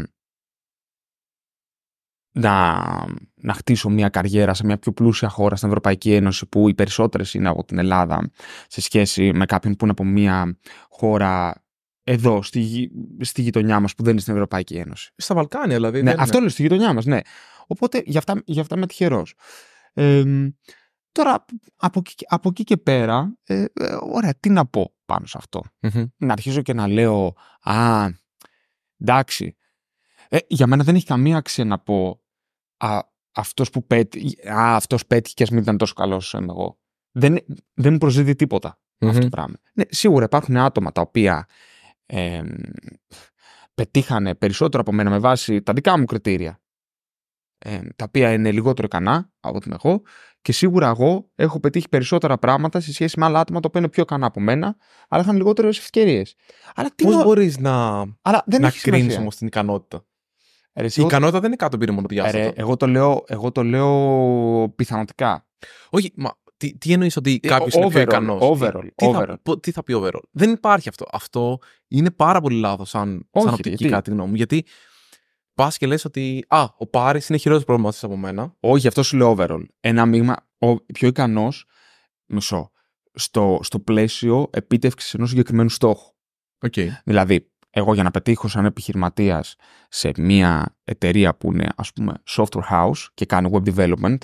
να, να χτίσω μια καριέρα σε μια πιο πλούσια χώρα στην Ευρωπαϊκή Ένωση, που οι περισσότερες είναι από την Ελλάδα, σε σχέση με κάποιον που είναι από μια χώρα εδώ, στη, στη γειτονιά μας, που δεν είναι στην Ευρωπαϊκή Ένωση. Στα Βαλκάνια, δηλαδή. Ναι, δεν αυτό είναι. λέω, στη γειτονιά μας, ναι. Οπότε γι' αυτά, γι' αυτά είμαι τυχερός. Ε, τώρα, από εκεί, από εκεί και πέρα, ε, ε, ωραία, τι να πω πάνω σε αυτό. Mm-hmm. Να αρχίζω και να λέω, α, εντάξει, ε, για μένα δεν έχει καμία αξία να πω, α, αυτός που πέτυχε, α, αυτός πέτυχε και ας μην ήταν τόσο καλός όσο είμαι εγώ. Δεν, δεν μου προσδίδει τίποτα mm-hmm. αυτό το πράγμα. Ναι, σίγουρα υπάρχουν άτομα τα οποία ε, πετύχανε περισσότερο από μένα με βάση τα δικά μου κριτήρια, ε, τα οποία είναι λιγότερο ικανά από ότι είμαι εγώ, και σίγουρα εγώ έχω πετύχει περισσότερα πράγματα σε σχέση με άλλα άτομα τα οποία είναι πιο ικανά από μένα, αλλά είχαν λιγότερες ευκαιρίες. Πώς νο... μπορείς να, να κρίνεις όμως την ικανότητα? Ρε, η εγώ... ικανότητα δεν είναι κάτι που είναι μονοδιάστατο. Εγώ το λέω, εγώ το λέω πιθανοτικά. Όχι, μα τι, τι εννοείς ότι κάποιος είναι πιο ικανός? Overall, τι, overall. Θα, τι θα πει overall? Δεν υπάρχει αυτό. Αυτό είναι πάρα πολύ λάθος σαν, σαν οπτική, κατά τη γνώμη μου. Γιατί πας και λες ότι α, ο Πάρης είναι χειρότερος προγραμματιστής από μένα. Όχι, αυτό σου λέω overall. Ένα μείγμα, ο πιο ικανός, μισό, στο, στο πλαίσιο επίτευξης ενός συγκεκριμένου στόχου. Okay. Δηλαδή, εγώ για να πετύχω σαν επιχειρηματίας σε μια εταιρεία που είναι, ας πούμε, software house και κάνει web development,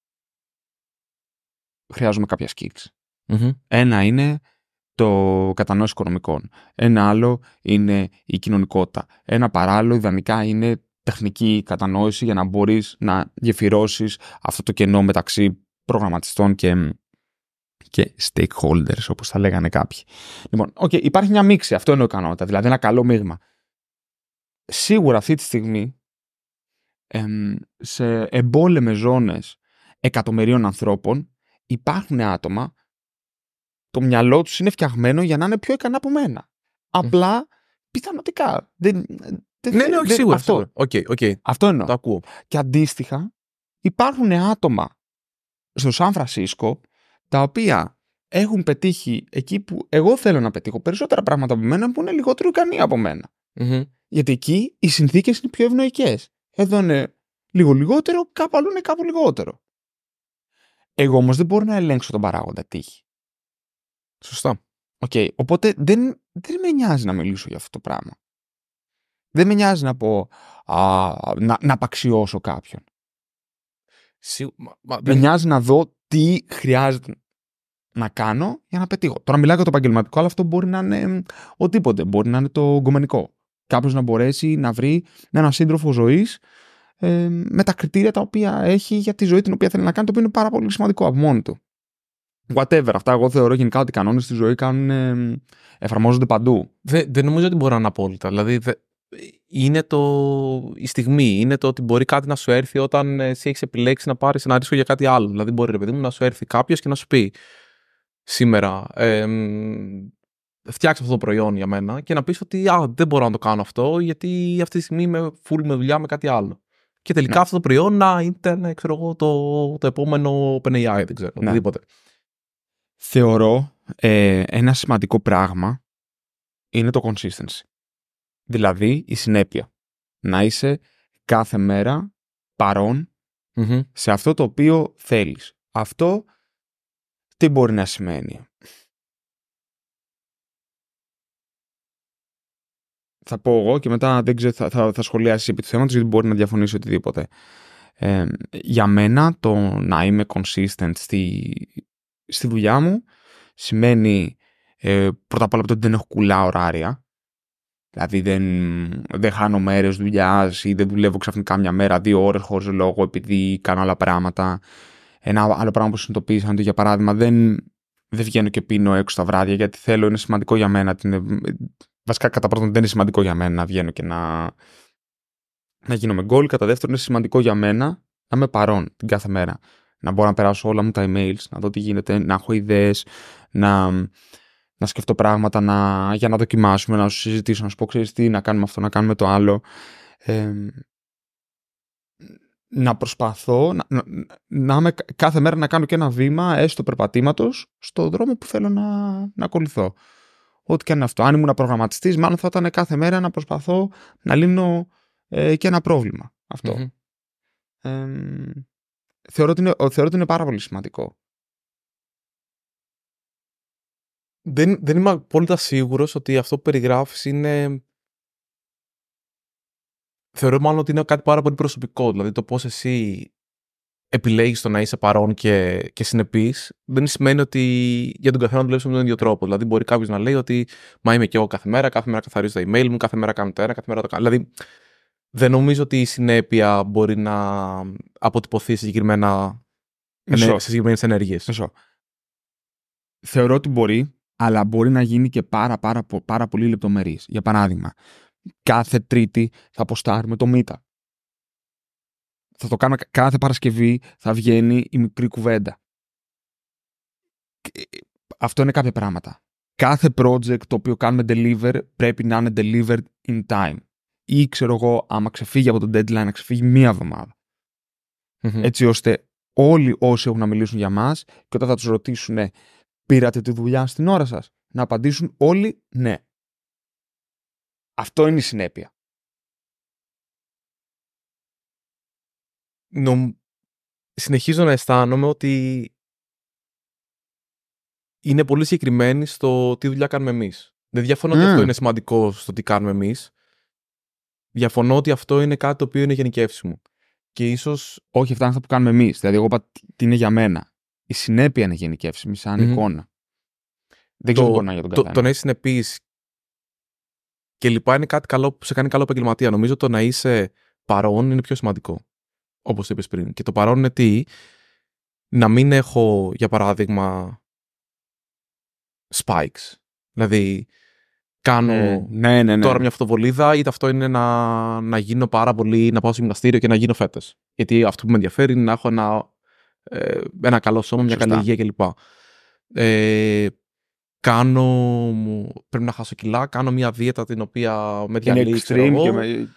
χρειάζομαι κάποια skills. Mm-hmm. Ένα είναι το κατανόηση οικονομικών. Ένα άλλο είναι η κοινωνικότητα. Ένα παράλληλο ιδανικά είναι τεχνική κατανόηση, για να μπορείς να γεφυρώσεις αυτό το κενό μεταξύ προγραμματιστών και, και stakeholders, όπως θα λέγανε κάποιοι. Λοιπόν, okay, υπάρχει μια μίξη, αυτό είναι η ικανότητα, δηλαδή ένα καλό μείγμα. Σίγουρα αυτή τη στιγμή εμ, σε εμπόλεμες ζώνες εκατομμυρίων ανθρώπων υπάρχουν άτομα, το μυαλό τους είναι φτιαγμένο για να είναι πιο ικανά από μένα. Απλά πιθανοτικά. Δεν, δεν, ναι, ναι, όχι, δεν, σίγουρα. Αυτό. Okay, okay. αυτό εννοώ. Το ακούω. Και αντίστοιχα υπάρχουν άτομα στο Σαν Φρανσίσκο τα οποία έχουν πετύχει εκεί που εγώ θέλω να πετύχω περισσότερα πράγματα από μένα που είναι λιγότερο ικανοί από μένα. Mm-hmm. Γιατί εκεί οι συνθήκες είναι πιο ευνοϊκές. Εδώ είναι λίγο λιγότερο, κάπου αλλού είναι κάπου λιγότερο. Εγώ όμως δεν μπορώ να ελέγξω τον παράγοντα τύχη. Σωστά. Okay, οπότε δεν, δεν με νοιάζει να μιλήσω για αυτό το πράγμα. Δεν με νοιάζει να πω α, να, να απαξιώσω κάποιον. Σι... Μα, μα, με δεν... νοιάζει να δω τι χρειάζεται να κάνω για να πετύχω. Τώρα μιλάω για το επαγγελματικό, αλλά αυτό μπορεί να είναι οτιδήποτε. Μπορεί να είναι το γκομενικό. Κάποιος να μπορέσει να βρει έναν σύντροφο ζωής ε, με τα κριτήρια τα οποία έχει για τη ζωή την οποία θέλει να κάνει, το οποίο είναι πάρα πολύ σημαντικό από μόνο του. Whatever. Αυτά εγώ θεωρώ γενικά ότι οι κανόνες στη ζωή κάνουν, ε, εφαρμόζονται παντού. Δεν, δεν νομίζω ότι μπορεί να είναι απόλυτα. Δηλαδή, δε, είναι το, η στιγμή. Είναι το ότι μπορεί κάτι να σου έρθει όταν εσύ έχεις επιλέξει να πάρεις ένα ρίσκο για κάτι άλλο. Δηλαδή, μπορεί ρε παιδί μου να σου έρθει κάποιος και να σου πει σήμερα, ε, φτιάξε αυτό το προϊόν για μένα και να πεις ότι α, δεν μπορώ να το κάνω αυτό γιατί αυτή τη στιγμή είμαι full με δουλειά με κάτι άλλο. Και τελικά ναι. αυτό το προϊόν να είναι, ξέρω εγώ, το, το επόμενο OpenAI, δεν ξέρω, ναι. οτιδήποτε. Θεωρώ ε, ένα σημαντικό πράγμα είναι το consistency. Δηλαδή η συνέπεια. Να είσαι κάθε μέρα παρόν mm-hmm. σε αυτό το οποίο θέλεις. Αυτό τι μπορεί να σημαίνει. Θα πω εγώ και μετά δεν ξέρω, θα, θα, θα σχολιάσεις επί του θέματος γιατί μπορεί να διαφωνήσει οτιδήποτε. Ε, για μένα το να είμαι consistent στη, στη δουλειά μου σημαίνει ε, πρώτα απ' όλα ότι δεν έχω κουλά ωράρια. Δηλαδή δεν, δεν χάνω μέρες δουλειάς ή δεν δουλεύω ξαφνικά μια μέρα, δύο ώρες χωρίς λόγο επειδή κάνω άλλα πράγματα. Ένα άλλο πράγμα που συνειδητοποίησα είναι ότι για παράδειγμα δεν, δεν βγαίνω και πίνω έξω τα βράδια γιατί θέλω, είναι σημαντικό για μένα. Την, βασικά κατά πρώτον δεν είναι σημαντικό για μένα να βγαίνω και να, να γίνω με γκολ. Κατά δεύτερον είναι σημαντικό για μένα να είμαι παρόν την κάθε μέρα. Να μπορώ να περάσω όλα μου τα emails, να δω τι γίνεται, να έχω ιδέες, να... να σκεφτώ πράγματα να, για να δοκιμάσουμε, να σου συζητήσω, να σου πω ξέρεις τι, να κάνουμε αυτό, να κάνουμε το άλλο. Ε, να προσπαθώ να, να, να είμαι κάθε μέρα να κάνω και ένα βήμα, έστω περπατήματος, στον δρόμο που θέλω να, να ακολουθώ. Ό,τι και αν είναι αυτό. Αν ήμουν προγραμματιστής, μάλλον θα ήταν κάθε μέρα να προσπαθώ να λύνω ε, και ένα πρόβλημα. Αυτό. Mm-hmm. Ε, θεωρώ, ότι είναι, θεωρώ ότι είναι πάρα πολύ σημαντικό. Δεν, δεν είμαι απόλυτα σίγουρος ότι αυτό που περιγράφεις είναι... Θεωρώ μάλλον ότι είναι κάτι πάρα πολύ προσωπικό. Δηλαδή το πώς εσύ επιλέγεις το να είσαι παρόν και, και συνεπής δεν σημαίνει ότι για τον καθένα να δουλεύεις με τον ίδιο τρόπο. Δηλαδή μπορεί κάποιος να λέει ότι μα είμαι και εγώ κάθε μέρα, κάθε μέρα καθαρίζω τα email μου, κάθε μέρα κάνω το ένα, κάθε μέρα το κάνω. Δηλαδή δεν νομίζω ότι η συνέπεια μπορεί να αποτυπωθεί σε, συγκεκριμένα, σε συγκεκριμένες ενέργειες. Μισό. Θεωρώ ότι μπορεί, αλλά μπορεί να γίνει και πάρα, πάρα, πάρα πολύ λεπτομερής. Για παράδειγμα, κάθε Τρίτη θα αποστάρουμε το Μήτα. Θα το κάνω κάθε Παρασκευή, θα βγαίνει η μικρή κουβέντα. Αυτό είναι κάποια πράγματα. Κάθε project το οποίο κάνουμε deliver πρέπει να είναι delivered in time. Ή ξέρω εγώ, άμα ξεφύγει από το deadline, να ξεφύγει μία εβδομάδα. Mm-hmm. Έτσι ώστε όλοι όσοι έχουν να μιλήσουν για μας και όταν θα τους ρωτήσουν πήρατε τη δουλειά στην ώρα σας, να απαντήσουν όλοι ναι. Αυτό είναι η συνέπεια. Νομ... Συνεχίζω να αισθάνομαι ότι είναι πολύ συγκεκριμένοι στο τι δουλειά κάνουμε εμείς. Δεν διαφωνώ mm. ότι αυτό είναι σημαντικό στο τι κάνουμε εμείς. Διαφωνώ ότι αυτό είναι κάτι το οποίο είναι γενικεύσιμο. Και ίσως... Όχι, αυτά είναι αυτά που κάνουμε εμείς. Δηλαδή, εγώ είπα τι είναι για μένα. Η συνέπεια είναι γενικεύσιμη, σαν mm-hmm. εικόνα. Δεν ξέρω τι μπορεί να είναι για τον καθένα. Το, το να είσαι συνεπής και λοιπά είναι κάτι καλό που σε κάνει καλό επαγγελματία. Νομίζω το να είσαι παρόν είναι πιο σημαντικό. Όπως είπες πριν. Και το παρόν είναι τι, να μην έχω, για παράδειγμα, spikes. Δηλαδή, κάνω mm, ναι, ναι, ναι. τώρα μια φωτοβολίδα, είτε αυτό είναι να, να γίνω πάρα πολύ, να πάω στο γυμναστήριο και να γίνω φέτες. Γιατί αυτό που με ενδιαφέρει είναι να έχω ένα, ε, ένα καλό σώμα, μια Σωστά. καλή υγεία κλπ. Ε, κάνω, πρέπει να χάσω κιλά, κάνω μια δίαιτα την οποία με διαλύει, ξέρω εγώ. Με...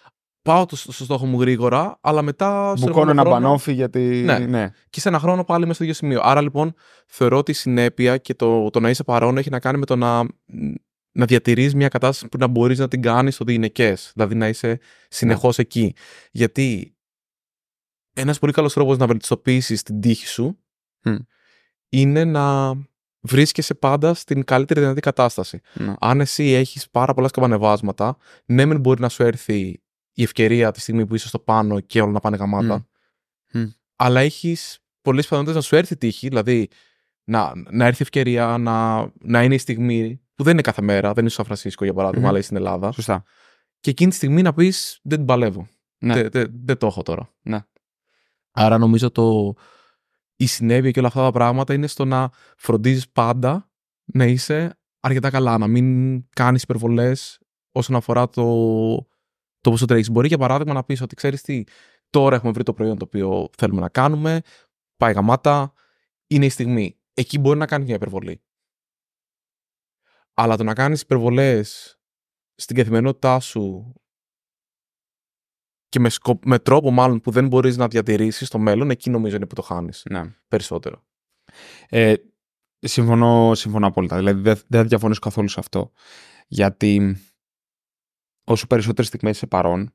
πάω στο, στο στόχο μου γρήγορα, αλλά μετά. Μπουκώνω ένα μπανόφι γιατί. Ναι. ναι. Και σε ένα χρόνο πάλι μέσα στο ίδιο σημείο. Άρα λοιπόν θεωρώ ότι η συνέπεια και το, το να είσαι παρόν έχει να κάνει με το να, να διατηρείς μια κατάσταση που να μπορείς να την κάνεις στο διηνεκές. Δηλαδή να είσαι συνεχώς ναι. εκεί. Γιατί ένας πολύ καλός τρόπος να βελτιστοποιήσεις την τύχη σου mm. είναι να βρίσκεσαι πάντα στην καλύτερη δυνατή κατάσταση. Mm. Αν εσύ έχεις πάρα πολλά σκαμπανεβάσματα, ναι, μεν μπορεί να σου έρθει η ευκαιρία τη στιγμή που είσαι στο πάνω και όλα να πάνε γαμάτα, mm. Mm. αλλά έχεις πολλές πιθανότητες να σου έρθει τύχη, δηλαδή να, να έρθει ευκαιρία να, να είναι η στιγμή που δεν είναι κάθε μέρα, δεν είναι στο Σαν Φρανσίσκο για παράδειγμα, mm. αλλά είσαι στην Ελλάδα. Σωστά. Και εκείνη τη στιγμή να πεις δεν την παλεύω. Ναι. Δεν, δεν, δεν το έχω τώρα. Ναι. Άρα νομίζω το, η συνέπεια και όλα αυτά τα πράγματα είναι στο να φροντίζεις πάντα να είσαι αρκετά καλά, να μην κάνεις υπερβολές όσον αφορά το, το πόσο τρέχεις. Μπορεί για παράδειγμα να πεις ότι ξέρεις τι, τώρα έχουμε βρει το προϊόν το οποίο θέλουμε να κάνουμε, πάει γαμάτα, είναι η στιγμή. Εκεί μπορεί να κάνεις μια υπερβολή. Αλλά το να κάνεις υπερβολές στην καθημερινότητά σου και με, σκο... με τρόπο μάλλον που δεν μπορείς να διατηρήσεις στο μέλλον, εκεί νομίζω είναι που το χάνεις ναι. περισσότερο. Ε, συμφωνώ, συμφωνώ απόλυτα. Δηλαδή δεν δεν διαφωνήσω καθόλου σε αυτό. Γιατί όσο περισσότερες στιγμές είσαι παρόν,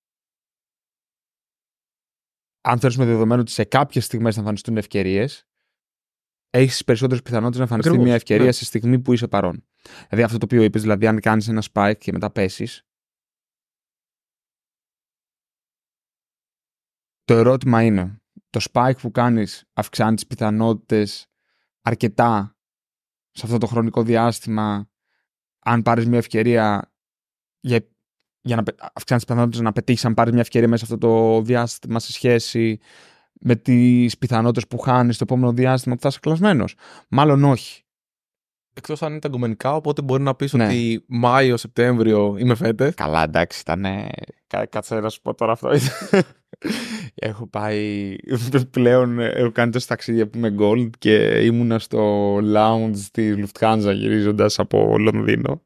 αν θέλεις με δεδομένο ότι σε κάποιες στιγμές θα εμφανιστούν ευκαιρίες, έχεις περισσότερες πιθανότητες να εμφανιστεί Ακριβώς, μια ευκαιρία ναι. στη στιγμή που είσαι παρόν. Δηλαδή αυτό το οποίο είπες, δηλαδή αν κάνεις ένα spike και μετά πέσεις, το ερώτημα είναι, το spike που κάνεις αυξάνει τις πιθανότητες αρκετά σε αυτό το χρονικό διάστημα, αν πάρεις μια ευκαιρία για, για να αυξάνει τις πιθανότητες να πετύχεις, αν πάρεις μια ευκαιρία μέσα σε αυτό το διάστημα σε σχέση με τις πιθανότητες που χάνεις στο επόμενο διάστημα που θα είσαι κλασμένος. Μάλλον όχι. Εκτός αν είναι τα γκομενικά, οπότε μπορεί να πεις ναι. ότι Μάιο, Σεπτέμβριο είμαι φέτες. Καλά, εντάξει, ήταν. Κάτσε να σου πω τώρα αυτό. Έχω πάει. Πλέον έχω κάνει τόσα ταξίδια με Gold και ήμουνα στο lounge τη Lufthansa γυρίζοντας από Λονδίνο.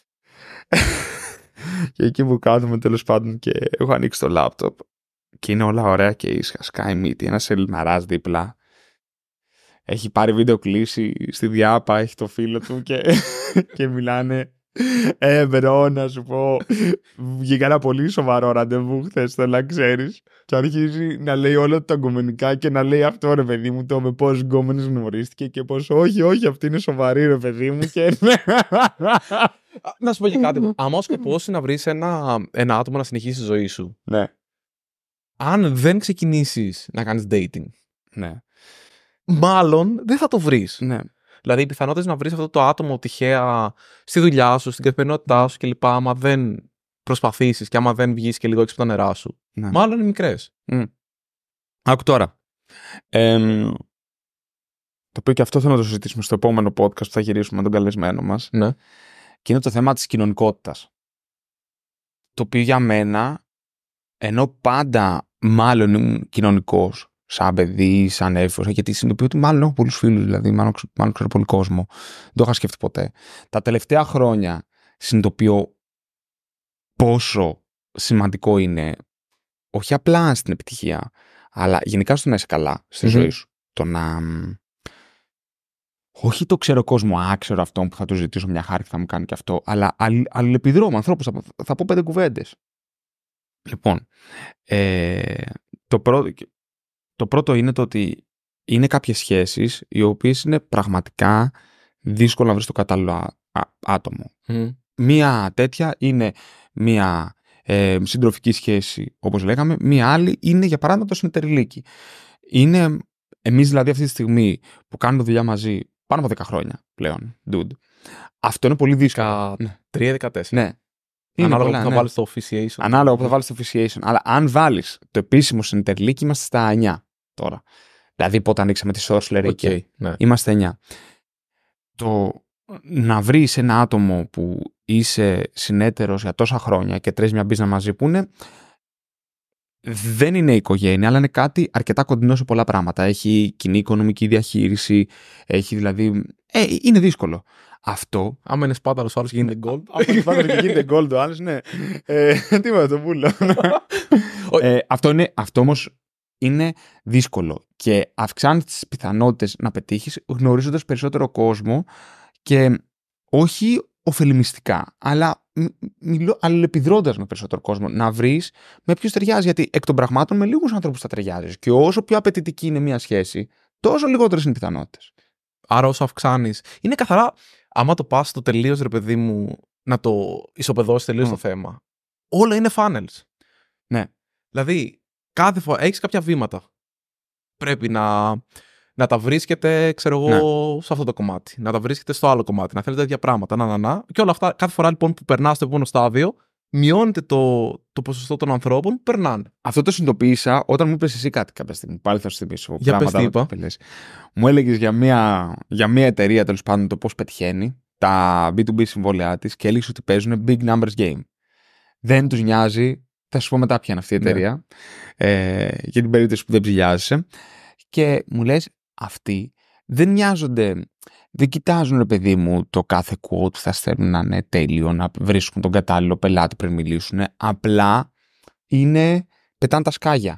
Και εκεί που κάθομαι τέλος πάντων και έχω ανοίξει το laptop και είναι όλα ωραία και ήσυχα. Sky Meet, ένας Ελληναράς δίπλα. Έχει πάρει βίντεο κλήση στη Διάπα, έχει το φίλο του και, και μιλάνε. Ε, μπρο, να σου πω. Βγήκα ένα πολύ σοβαρό ραντεβού χθες, το να ξέρεις. Και αρχίζει να λέει όλα τα γκομενικά και να λέει αυτό ρε παιδί μου, το με πόσους γκόμενες γνωρίστηκε και πως όχι, όχι, αυτή είναι σοβαρή ρε παιδί μου. Και... να σου πω και κάτι. Άμα ο σκοπός είναι να βρεις ένα, ένα άτομο να συνεχίσει τη ζωή σου. Ναι. Αν δεν ξεκινήσεις να κάνεις dating. Ναι. Μάλλον δεν θα το βρεις. Ναι. Δηλαδή, οι πιθανότητες να βρεις αυτό το άτομο τυχαία στη δουλειά σου, στην καθημερινότητά σου κλπ. Άμα δεν προσπαθήσεις και άμα δεν βγεις και λίγο έξω από τα νερά σου, ναι. μάλλον είναι μικρές. Mm. Άκου τώρα. Ε, το οποίο και αυτό θέλω να το συζητήσουμε στο επόμενο podcast που θα γυρίσουμε με τον καλεσμένο μας. Ναι. Και είναι το θέμα της κοινωνικότητας. Το οποίο για μένα, ενώ πάντα μάλλον ήμουν κοινωνικός, σαν παιδί, σαν έφηβος, γιατί συνειδητοποιώ ότι μάλλον έχω πολλούς φίλους, δηλαδή, μάλλον, μάλλον ξέρω πολύ κόσμο. Δεν το είχα σκεφτεί ποτέ. Τα τελευταία χρόνια συνειδητοποιώ πόσο σημαντικό είναι, όχι απλά στην επιτυχία, αλλά γενικά στο να είσαι καλά στη mm-hmm. ζωή σου. Το να. Όχι το ξέρω κόσμο άξερο αυτόν που θα του ζητήσω μια χάρη και θα μου κάνει και αυτό, αλλά αλληλεπιδρώ με ανθρώπους. Θα, θα πω πέντε κουβέντες. Λοιπόν, ε, το πρώτο. Το πρώτο είναι το ότι είναι κάποιες σχέσεις οι οποίες είναι πραγματικά δύσκολο να βρεις το κατάλληλο άτομο. Mm. Μία τέτοια είναι μία ε, συντροφική σχέση, όπως λέγαμε. Μία άλλη είναι, για παράδειγμα, το συνεταιριλίκι. Είναι εμείς δηλαδή αυτή τη στιγμή που κάνουμε δουλειά μαζί πάνω από δέκα χρόνια πλέον, dude. Αυτό είναι πολύ δύσκολο. τρία δεκατέσσερα. Ναι. Ανάλογα πολλά, που θα ναι. βάλεις το officiation. Ανάλογα που θα βάλεις το officiation. Αλλά αν βάλεις το επίσημο συνεταιριλίκι, είμαστε στα εννιά τώρα. Δηλαδή, πότε ανοίξαμε τη Sorcerer okay, και ναι. είμαστε εννιά. Το να βρεις ένα άτομο που είσαι συνέτερος για τόσα χρόνια και τρέχεις μια μπίζνα μαζί που είναι δεν είναι οικογένεια, αλλά είναι κάτι αρκετά κοντινό σε πολλά πράγματα. Έχει κοινή οικονομική διαχείριση, έχει δηλαδή. Ε, είναι δύσκολο. Αυτό. Άμα είναι σπάταλο ο άλλο και γίνεται gold. Άμα είναι σπάταλο και γίνεται gold ο άλλο, ναι. Ε, τι είπα, το πουλο. ε, αυτό είναι, αυτό όμως είναι δύσκολο και αυξάνει τις πιθανότητες να πετύχεις γνωρίζοντας περισσότερο κόσμο και όχι ωφελημιστικά, αλλά αλληλεπιδρώντας με περισσότερο κόσμο, να βρεις με ποιους ταιριάζει. Γιατί εκ των πραγμάτων με λίγους ανθρώπους θα ταιριάζεις. Και όσο πιο απαιτητική είναι μια σχέση, τόσο λιγότερες είναι οι πιθανότητες. Άρα, όσο αυξάνεις. Είναι καθαρά, άμα το πας στο τελείως, ρε παιδί μου, να το ισοπεδώσεις τελείως mm. το θέμα. Όλα είναι funnels. Ναι. Δηλαδή, κάθε φορά έχεις κάποια βήματα. Πρέπει να. Να τα βρίσκετε, ξέρω εγώ, ναι. σε αυτό το κομμάτι. Να τα βρίσκετε στο άλλο κομμάτι. Να θέλετε τέτοια πράγματα. Να, να, να. Και όλα αυτά, κάθε φορά λοιπόν που περνά στο επόμενο στάδιο, μειώνεται το, το ποσοστό των ανθρώπων που περνάνε. Αυτό το συνειδητοποίησα όταν μου είπες εσύ κάτι κάποια στιγμή. Πάλι θα σου θυμίσω. Για πες τι είπα. Μου έλεγες για μια, για μια εταιρεία τέλος πάντων το πώς πετυχαίνει τα μπι του μπι συμβόλαιά της και έλεγες ότι παίζουν big numbers game. Δεν τους νοιάζει. Θα σου πω μετά ποια είναι αυτή η εταιρεία. Ναι. Ε, για την περίπτωση που δεν ψηλιάζεσαι. Και μου λες. Αυτοί δεν νοιάζονται, δεν κοιτάζουν, ρε παιδί μου, το κάθε quote που θα στέλνουν να είναι τέλειο, να βρίσκουν τον κατάλληλο πελάτη πριν μιλήσουν. Απλά είναι, πετάνε τα σκάγια.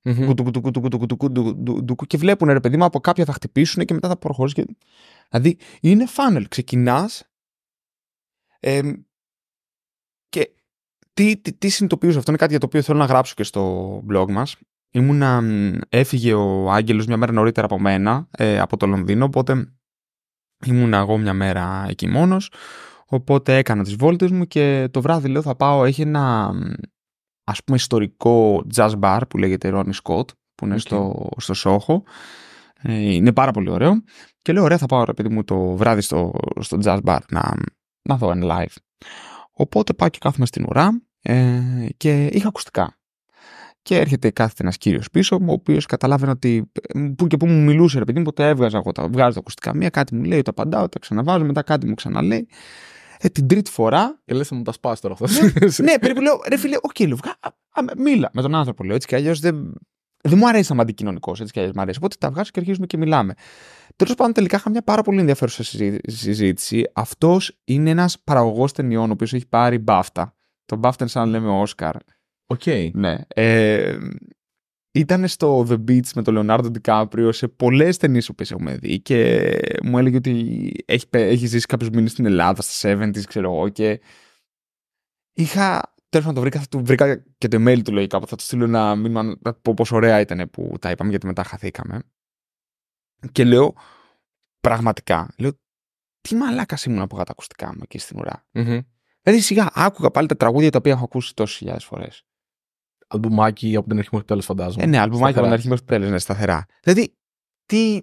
Και βλέπουν, ρε παιδί μου, από κάποια θα χτυπήσουν και μετά θα προχωρήσουν. Και... Δηλαδή είναι funnel. Ξεκινάς ε, και τι, τι, τι συνειδητοποιούσα. Αυτό είναι κάτι για το οποίο θέλω να γράψω και στο blog μας. Ήμουνα, έφυγε ο Άγγελος μια μέρα νωρίτερα από μένα, ε, από το Λονδίνο, οπότε ήμουνα εγώ μια μέρα εκεί μόνος, οπότε έκανα τις βόλτες μου και το βράδυ λέω θα πάω, έχει ένα ας πούμε ιστορικό jazz bar που λέγεται Ronnie Scott, που είναι okay. στο, στο Σόχο, ε, είναι πάρα πολύ ωραίο και λέω ωραία θα πάω ρε παιδί μου το βράδυ στο, στο jazz bar να, να δω ένα live. Οπότε πάω και κάθομαι στην ουρά ε, και είχα ακουστικά. Και έρχεται κάθεται ένας κύριος πίσω μου, ο οποίος καταλάβαινε ότι. Που και που μου μιλούσε, ρε παιδί μου, ποτέ έβγαζα εγώ τα, βγάζω τα ακουστικά. Μία κάτι μου λέει, το απαντάω, τα ξαναβάζω, μετά κάτι μου ξαναλέει. Ε, την τρίτη φορά. Και λες θα μου τα σπάσει τώρα αυτό. Ναι, ναι, περίπου λέω, ρε φίλε, οκ, okay, λέω, μίλα με τον άνθρωπο, λέω έτσι κι αλλιώς δεν. Δεν μου αρέσει να είμαι αντικοινωνικός, έτσι κι αλλιώς μου αρέσει. Οπότε τα βγάζω και αρχίζουμε και μιλάμε. Τέλος πάντων, τελικά είχα μια πάρα πολύ ενδιαφέρουσα συζήτηση. Αυτός είναι ένας παραγωγός ταινιών, ο οποίος έχει πάρει BAFTA. Το BAFTA είναι σαν να λέμε Όσκαρ. Οκ. Okay. Ναι. Ε, ήταν στο The Beach με τον Λεωνάρντο Ντικάπριο σε πολλές ταινίες που έχουμε δει και μου έλεγε ότι έχει, έχει ζήσει κάποιους μήνες στην Ελλάδα, στα εβδομήντα, ξέρω εγώ. Και είχα. Τέλος πάντων, το βρήκα, το βρήκα και το email του λογικά. Θα του στείλω ένα μήνυμα να πω πόσο ωραία ήταν που τα είπαμε, γιατί μετά χαθήκαμε. Και λέω, πραγματικά, λέω, τι μαλάκας ήμουν που είχα τα ακουστικά μου εκεί στην ουρά. Mm-hmm. Δηλαδή, σιγά άκουγα πάλι τα τραγούδια τα οποία έχω ακούσει τόσες χιλιάδες φορές. Αλμπουμάκι από την αρχή μέχρι το τέλος, φαντάζομαι. Ε, ναι, αλμπουμάκι από την αρχή μέχρι το τέλος, ναι, σταθερά. Δηλαδή, τι.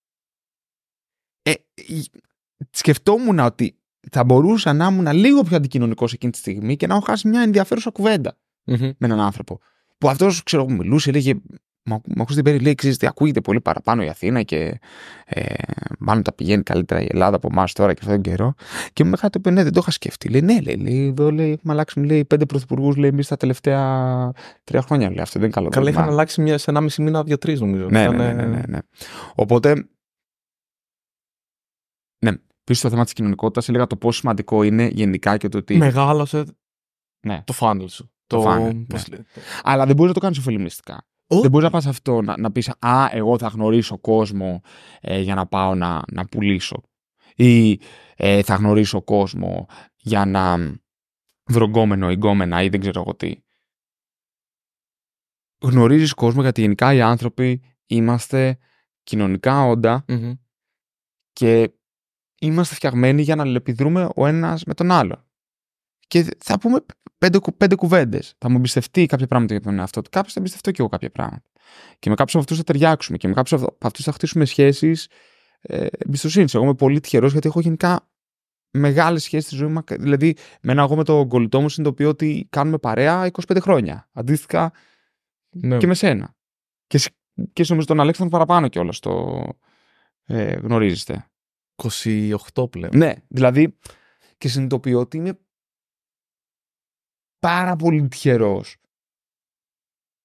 Ε, σκεφτόμουν ότι θα μπορούσα να ήμουν λίγο πιο αντικοινωνικός εκείνη τη στιγμή και να έχω χάσει μια ενδιαφέρουσα κουβέντα mm-hmm. με έναν άνθρωπο. Που αυτός, ξέρω εγώ, μιλούσε, έλεγε. Μα ακούς την περίπτωση, λέει, ξέρεις τι, ακούγεται πολύ παραπάνω η Αθήνα και ε, μάλλον τα πηγαίνει καλύτερα η Ελλάδα από εμάς τώρα και αυτόν τον καιρό. Και μου είχα το πει, ναι, δεν το είχα σκεφτεί. Λέει, ναι, λέει, λέει εδώ λέει, έχουμε αλλάξει λέει, πέντε πρωθυπουργούς εμείς τα τελευταία τρία χρόνια. Λέει, αυτό δεν είναι καλό. Καλά, είχαν αλλάξει μια, σε ένα μισή μήνα, δύο-τρει νομίζω. Ναι, ναι, ναι, ναι, ναι, ναι. Οπότε. Ναι, πίσω στο θέμα της κοινωνικότητας έλεγα το πόσο σημαντικό είναι γενικά και το ότι. Μεγάλωσε ναι. το funnel σου. Το, το funnel, ναι. Ναι. Αλλά δεν μπορείς να το κάνεις ωφελημιστικά. Oh. Δεν μπορείς να πας αυτό, να, να πεις «Α, εγώ θα γνωρίσω κόσμο ε, για να πάω να, να πουλήσω» ή ε, «Θα γνωρίσω κόσμο για να βρω γκόμενο ή γκόμενα» ή δεν ξέρω εγώ τι. Γνωρίζεις κόσμο γιατί γενικά οι άνθρωποι είμαστε κοινωνικά όντα mm-hmm. και είμαστε φτιαγμένοι για να αλληλεπιδρούμε ο ένας με τον άλλο. Και θα πούμε πέντε, πέντε κουβέντες. Θα μου εμπιστευτεί κάποια πράγματα για τον εαυτό του. Κάποιος θα εμπιστευτώ και εγώ κάποια πράγματα. Και με κάποιους από αυτούς θα ταιριάξουμε. Και με κάποιους από αυτούς θα χτίσουμε σχέσεις ε, εμπιστοσύνης. Εγώ είμαι πολύ τυχερός γιατί έχω γενικά μεγάλες σχέσεις στη ζωή μου. Δηλαδή, με ένα εγώ με τον κολλητό μου συνειδητοποιώ ότι κάνουμε παρέα είκοσι πέντε χρόνια. Αντίστοιχα ναι. και με σένα. Και, και νομίζω τον Αλέξανδρο παραπάνω κιόλας το ε, γνωρίζεστε. είκοσι οκτώ πλέον. Ναι, δηλαδή και συνειδητοποιώ ότι είμαι πάρα πολύ τυχερός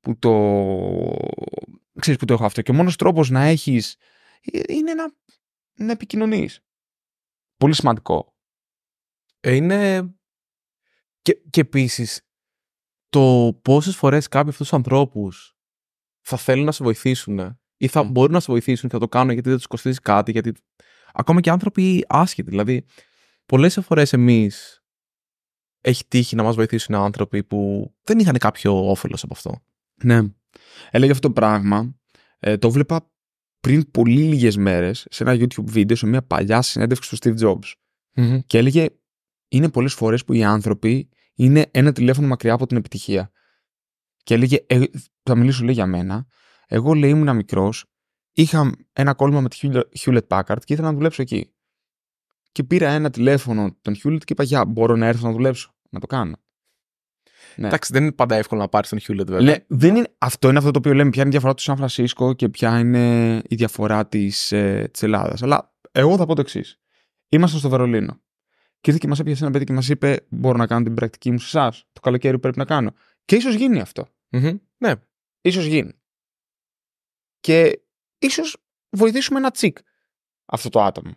που το, ξέρεις, που το έχω αυτό. Και ο μόνος τρόπος να έχεις είναι να, να επικοινωνείς. Πολύ σημαντικό. Ε, είναι... Και, και επίσης, το πόσες φορές κάποιοι αυτούς τους ανθρώπους θα θέλουν να σε βοηθήσουν ή θα mm. μπορούν να σε βοηθήσουν και θα το κάνουν γιατί δεν τους κοστίζει κάτι, γιατί ακόμα και άνθρωποι άσχετοι. Δηλαδή, πολλές φορές εμείς έχει τύχει να μας βοηθήσουν άνθρωποι που δεν είχαν κάποιο όφελος από αυτό. Ναι. Έλεγε αυτό το πράγμα. Ε, το βλέπα πριν πολύ λίγες μέρες σε ένα YouTube βίντεο, σε μια παλιά συνέντευξη του Steve Jobs. Mm-hmm. Και έλεγε, είναι πολλές φορές που οι άνθρωποι είναι ένα τηλέφωνο μακριά από την επιτυχία. Και έλεγε, ε, θα μιλήσω λέει για μένα. Εγώ λέει ήμουν μικρός, είχα ένα κόλλημα με τη Hewlett Packard και ήθελα να δουλέψω εκεί. Και πήρα ένα τηλέφωνο τον Hewlett και είπα, για, μπορώ να έρθω να δουλέψω, να το κάνω. Ναι. Εντάξει, δεν είναι πάντα εύκολο να πάρεις τον Hewlett, βέβαια. Λέ, δεν είναι, αυτό είναι αυτό το οποίο λέμε, ποια είναι η διαφορά του Σαν Φρανσίσκο και ποια είναι η διαφορά της, ε, της Ελλάδας. Αλλά εγώ θα πω το εξής. Ήμασταν στο Βερολίνο. Και ήρθε και μας έπιασε ένα παιδί και μας είπε: μπορώ να κάνω την πρακτική μου σε εσάς. Το καλοκαίρι πρέπει να κάνω. Και ίσως γίνει αυτό. Mm-hmm. Ναι. Ίσως γίνει. Και ίσως βοηθήσουμε ένα τσικ αυτό το άτομο.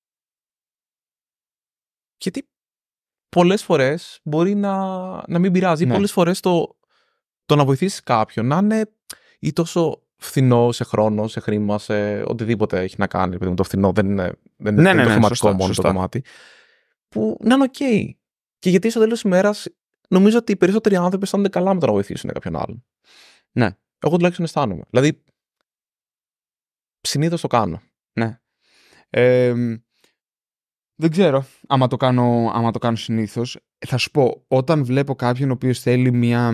Γιατί πολλές φορές μπορεί να, να μην πειράζει. Ναι. Πολλές φορές το, το να βοηθήσεις κάποιον να είναι ή τόσο φθηνό σε χρόνο, σε χρήμα, σε οτιδήποτε έχει να κάνει. Επειδή το φθηνό δεν είναι, δεν είναι, ναι, ναι, ναι, το ναι, χρηματικό σωστά, μόνο σωστά. το κομμάτι. Που να είναι οκ. Okay. Και γιατί στο τέλος της ημέρας νομίζω ότι οι περισσότεροι άνθρωποι αισθάνονται καλά με το να βοηθήσουν κάποιον άλλον. Ναι. Εγώ τουλάχιστον αισθάνομαι. Δηλαδή, συνήθως το κάνω. Ναι. Ε, δεν ξέρω άμα το κάνω, άμα το κάνω συνήθως. Θα σου πω, όταν βλέπω κάποιον ο οποίος θέλει μια,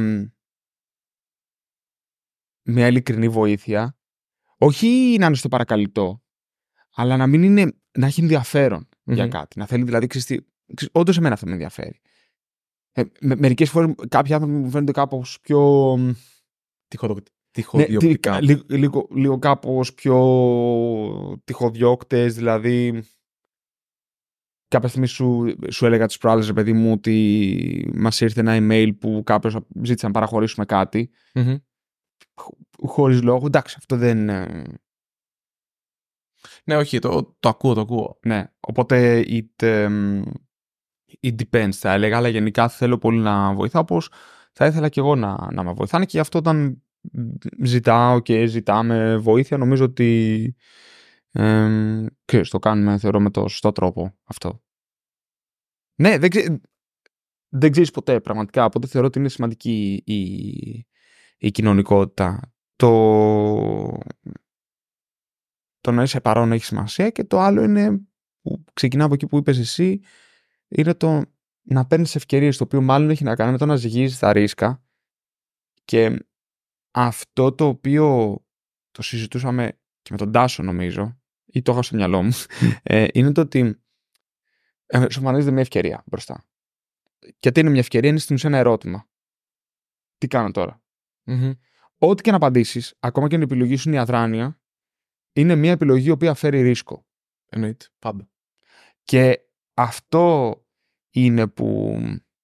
μια ειλικρινή βοήθεια, όχι να είναι στο παρακαλυτό, αλλά να μην είναι, να έχει ενδιαφέρον mm-hmm. για κάτι. Να θέλει δηλαδή, ξέρεις, όντως εμένα αυτό με ενδιαφέρει. Ε, με, μερικές φορές κάποιοι άνθρωποι μου φαίνονται κάπως πιο τυχοδιοκτικά. Ναι, λίγο, λίγο, λίγο κάπως πιο τυχοδιώκτες, δηλαδή κάποια στιγμή σου, σου έλεγα τις προάλλες, ρε παιδί μου, ότι μας ήρθε ένα email που κάποιος ζήτησε να παραχωρήσουμε κάτι mm-hmm. χωρίς λόγο. Εντάξει, αυτό δεν... Ναι, όχι, το, το ακούω, το ακούω. Ναι, οπότε it, um, it depends θα έλεγα, αλλά γενικά θέλω πολύ να βοηθάω, πως θα ήθελα και εγώ να, να με βοηθάνε και γι' αυτό όταν ζητάω και ζητάμε βοήθεια νομίζω ότι ε, ξέρεις, το κάνουμε θεωρώ με το σωστό τρόπο αυτό. Ναι, δεν, ξέ, δεν ξέρεις ποτέ πραγματικά, οπότε θεωρώ ότι είναι σημαντική η, η κοινωνικότητα. Το, το να είσαι παρόν έχει σημασία και το άλλο είναι που ξεκινά από εκεί που είπες εσύ, είναι το να παίρνεις ευκαιρίες, το οποίο μάλλον έχει να κάνει με το να ζυγίζεις τα ρίσκα. Και αυτό το οποίο το συζητούσαμε και με τον Τάσο νομίζω, ή το είχα στο μυαλό μου, ε, είναι το ότι ε, σου εμφανίζεται μια ευκαιρία μπροστά. Και τι είναι μια ευκαιρία, είναι στην ουσία ένα ερώτημα. Τι κάνω τώρα. Mm-hmm. Ό,τι και να απαντήσεις, ακόμα και αν η επιλογή σου είναι η αδράνεια, είναι μια επιλογή η οποία φέρει ρίσκο. Εννοείται, πάντα. Και αυτό είναι που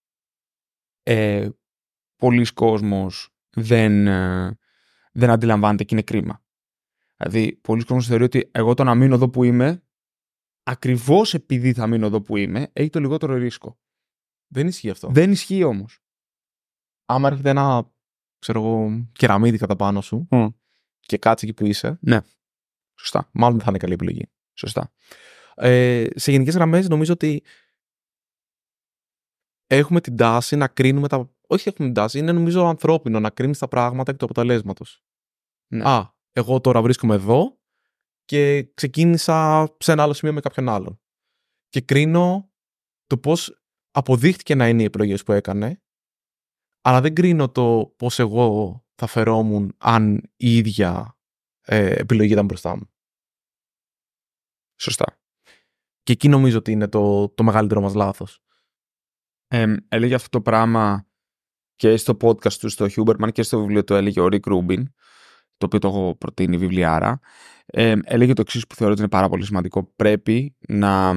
ε, πολλοί κόσμος δεν, ε, δεν αντιλαμβάνεται και είναι κρίμα. Δηλαδή, πολλοί κόσμος θεωρεί ότι εγώ το να μείνω εδώ που είμαι, ακριβώς επειδή θα μείνω εδώ που είμαι, έχει το λιγότερο ρίσκο. Δεν ισχύει αυτό. Δεν ισχύει όμως. Άμα έρχεται ένα, ξέρω εγώ, κεραμίδι κατά πάνω σου mm. και κάτσε εκεί που είσαι, ναι, σωστά. Μάλλον δεν θα είναι καλή επιλογή. Σωστά. Ε, σε γενικές γραμμές νομίζω ότι έχουμε την τάση να κρίνουμε τα... Όχι έχουμε την τάση, είναι νομίζω ανθρώπινο να κρίνεις τα πράγματα εκ του αποτελέσματος. Ναι. Α, εγώ τώρα βρίσκομαι εδώ και ξεκίνησα σε ένα άλλο σημείο με κάποιον άλλον. Και κρίνω το πώς αποδείχτηκε να είναι οι επιλογές που έκανε, αλλά δεν κρίνω το πώς εγώ θα φερόμουν αν η ίδια ε, επιλογή ήταν μπροστά μου. Σωστά. Και εκεί νομίζω ότι είναι το, το μεγαλύτερο μας λάθος. Ε, έλεγε αυτό το πράγμα και στο podcast του στο Huberman και στο βιβλίο του έλεγε ο Rick Rubin, το οποίο το έχω προτείνει βιβλιάρα. Ε, έλεγε το εξής που θεωρώ ότι είναι πάρα πολύ σημαντικό. Πρέπει να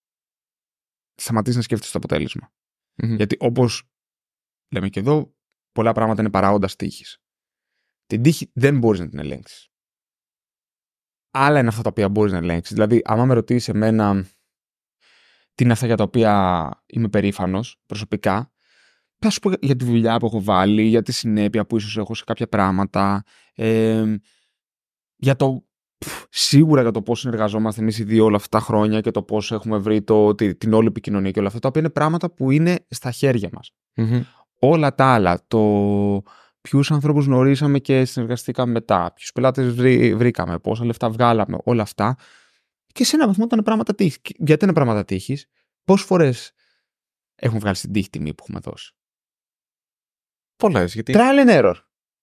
σταματήσεις να σκέφτεσαι το αποτέλεσμα. Mm-hmm. Γιατί όπως λέμε και εδώ, πολλά πράγματα είναι παράγοντας τύχης. Την τύχη δεν μπορείς να την ελέγξεις. Άλλα είναι αυτά τα οποία μπορείς να ελέγξεις. Δηλαδή, άμα με ρωτήσεις εμένα τι είναι αυτά για τα οποία είμαι περήφανος προσωπικά, θα σου πω για τη δουλειά που έχω βάλει, για τη συνέπεια που ίσως έχω σε κάποια πράγματα, ε, για το σίγουρα για το πώς συνεργαζόμαστε εμείς οι δύο όλα αυτά τα χρόνια και το πώς έχουμε βρει το, την όλη επικοινωνία και όλα αυτά, τα οποία είναι πράγματα που είναι στα χέρια μας. Mm-hmm. Όλα τα άλλα, το ποιους ανθρώπους γνωρίσαμε και συνεργαστήκαμε μετά, ποιους πελάτες βρή, βρήκαμε, πόσα λεφτά βγάλαμε, όλα αυτά, και σε ένα βαθμό ήταν πράγματα τύχης. Γιατί είναι πράγματα τύχης? Πόσες φορές έχουμε βγάλει στην τύχη τιμή που έχουμε δώσει? Πολλές. Γιατί... Trial and error.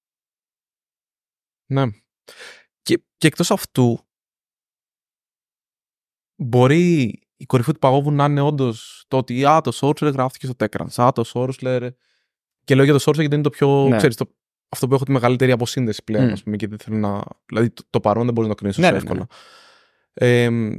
Ναι. Και, και εκτός αυτού, μπορεί η κορυφή του παγόβου να είναι όντως το ότι α, το Sorcerer γράφτηκε στο TechCrunch, α, το Sorcerer. Και λέω για το Sorcerer γιατί είναι το πιο. Ναι. Ξέρεις, το, αυτό που έχω τη μεγαλύτερη αποσύνδεση πλέον, mm. ας πούμε, και δεν θέλω να. Δηλαδή το, το παρόν δεν μπορεί να το κρίνεις τόσο ναι, εύκολα. Ναι. Ε,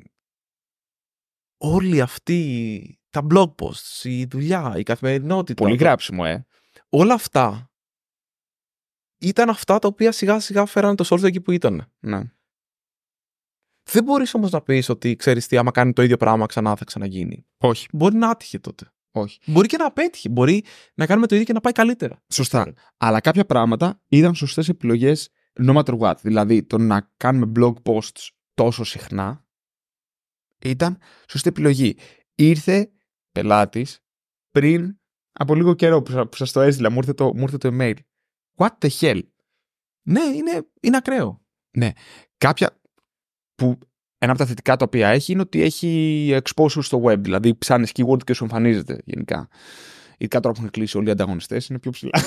όλοι αυτοί τα blog posts, η δουλειά, η καθημερινότητα. Πολύ γράψιμο, ε. Όλα αυτά ήταν αυτά τα οποία σιγά σιγά φέρανε το Sorcerer εκεί που ήταν. Ναι. Δεν μπορείς όμως να πεις ότι ξέρεις τι, άμα κάνει το ίδιο πράγμα ξανά θα ξαναγίνει. Όχι. Μπορεί να άτυχε τότε. Όχι. Μπορεί και να απέτυχε. Μπορεί να κάνουμε το ίδιο και να πάει καλύτερα. Σωστά. Αλλά κάποια πράγματα ήταν σωστές επιλογές no matter what. Δηλαδή το να κάνουμε blog posts τόσο συχνά ήταν σωστή επιλογή. Ήρθε πελάτης πριν από λίγο καιρό που σας το έστειλα, μου ήρθε το, μου ήρθε το email. What the hell? Ναι, είναι, είναι ακραίο. Ναι. Κάποια που ένα από τα θετικά τα οποία έχει είναι ότι έχει exposure στο web. Δηλαδή ψάχνεις keyword και σου εμφανίζεται γενικά. Ειδικά τώρα που έχουν κλείσει όλοι οι ανταγωνιστές είναι πιο ψηλά.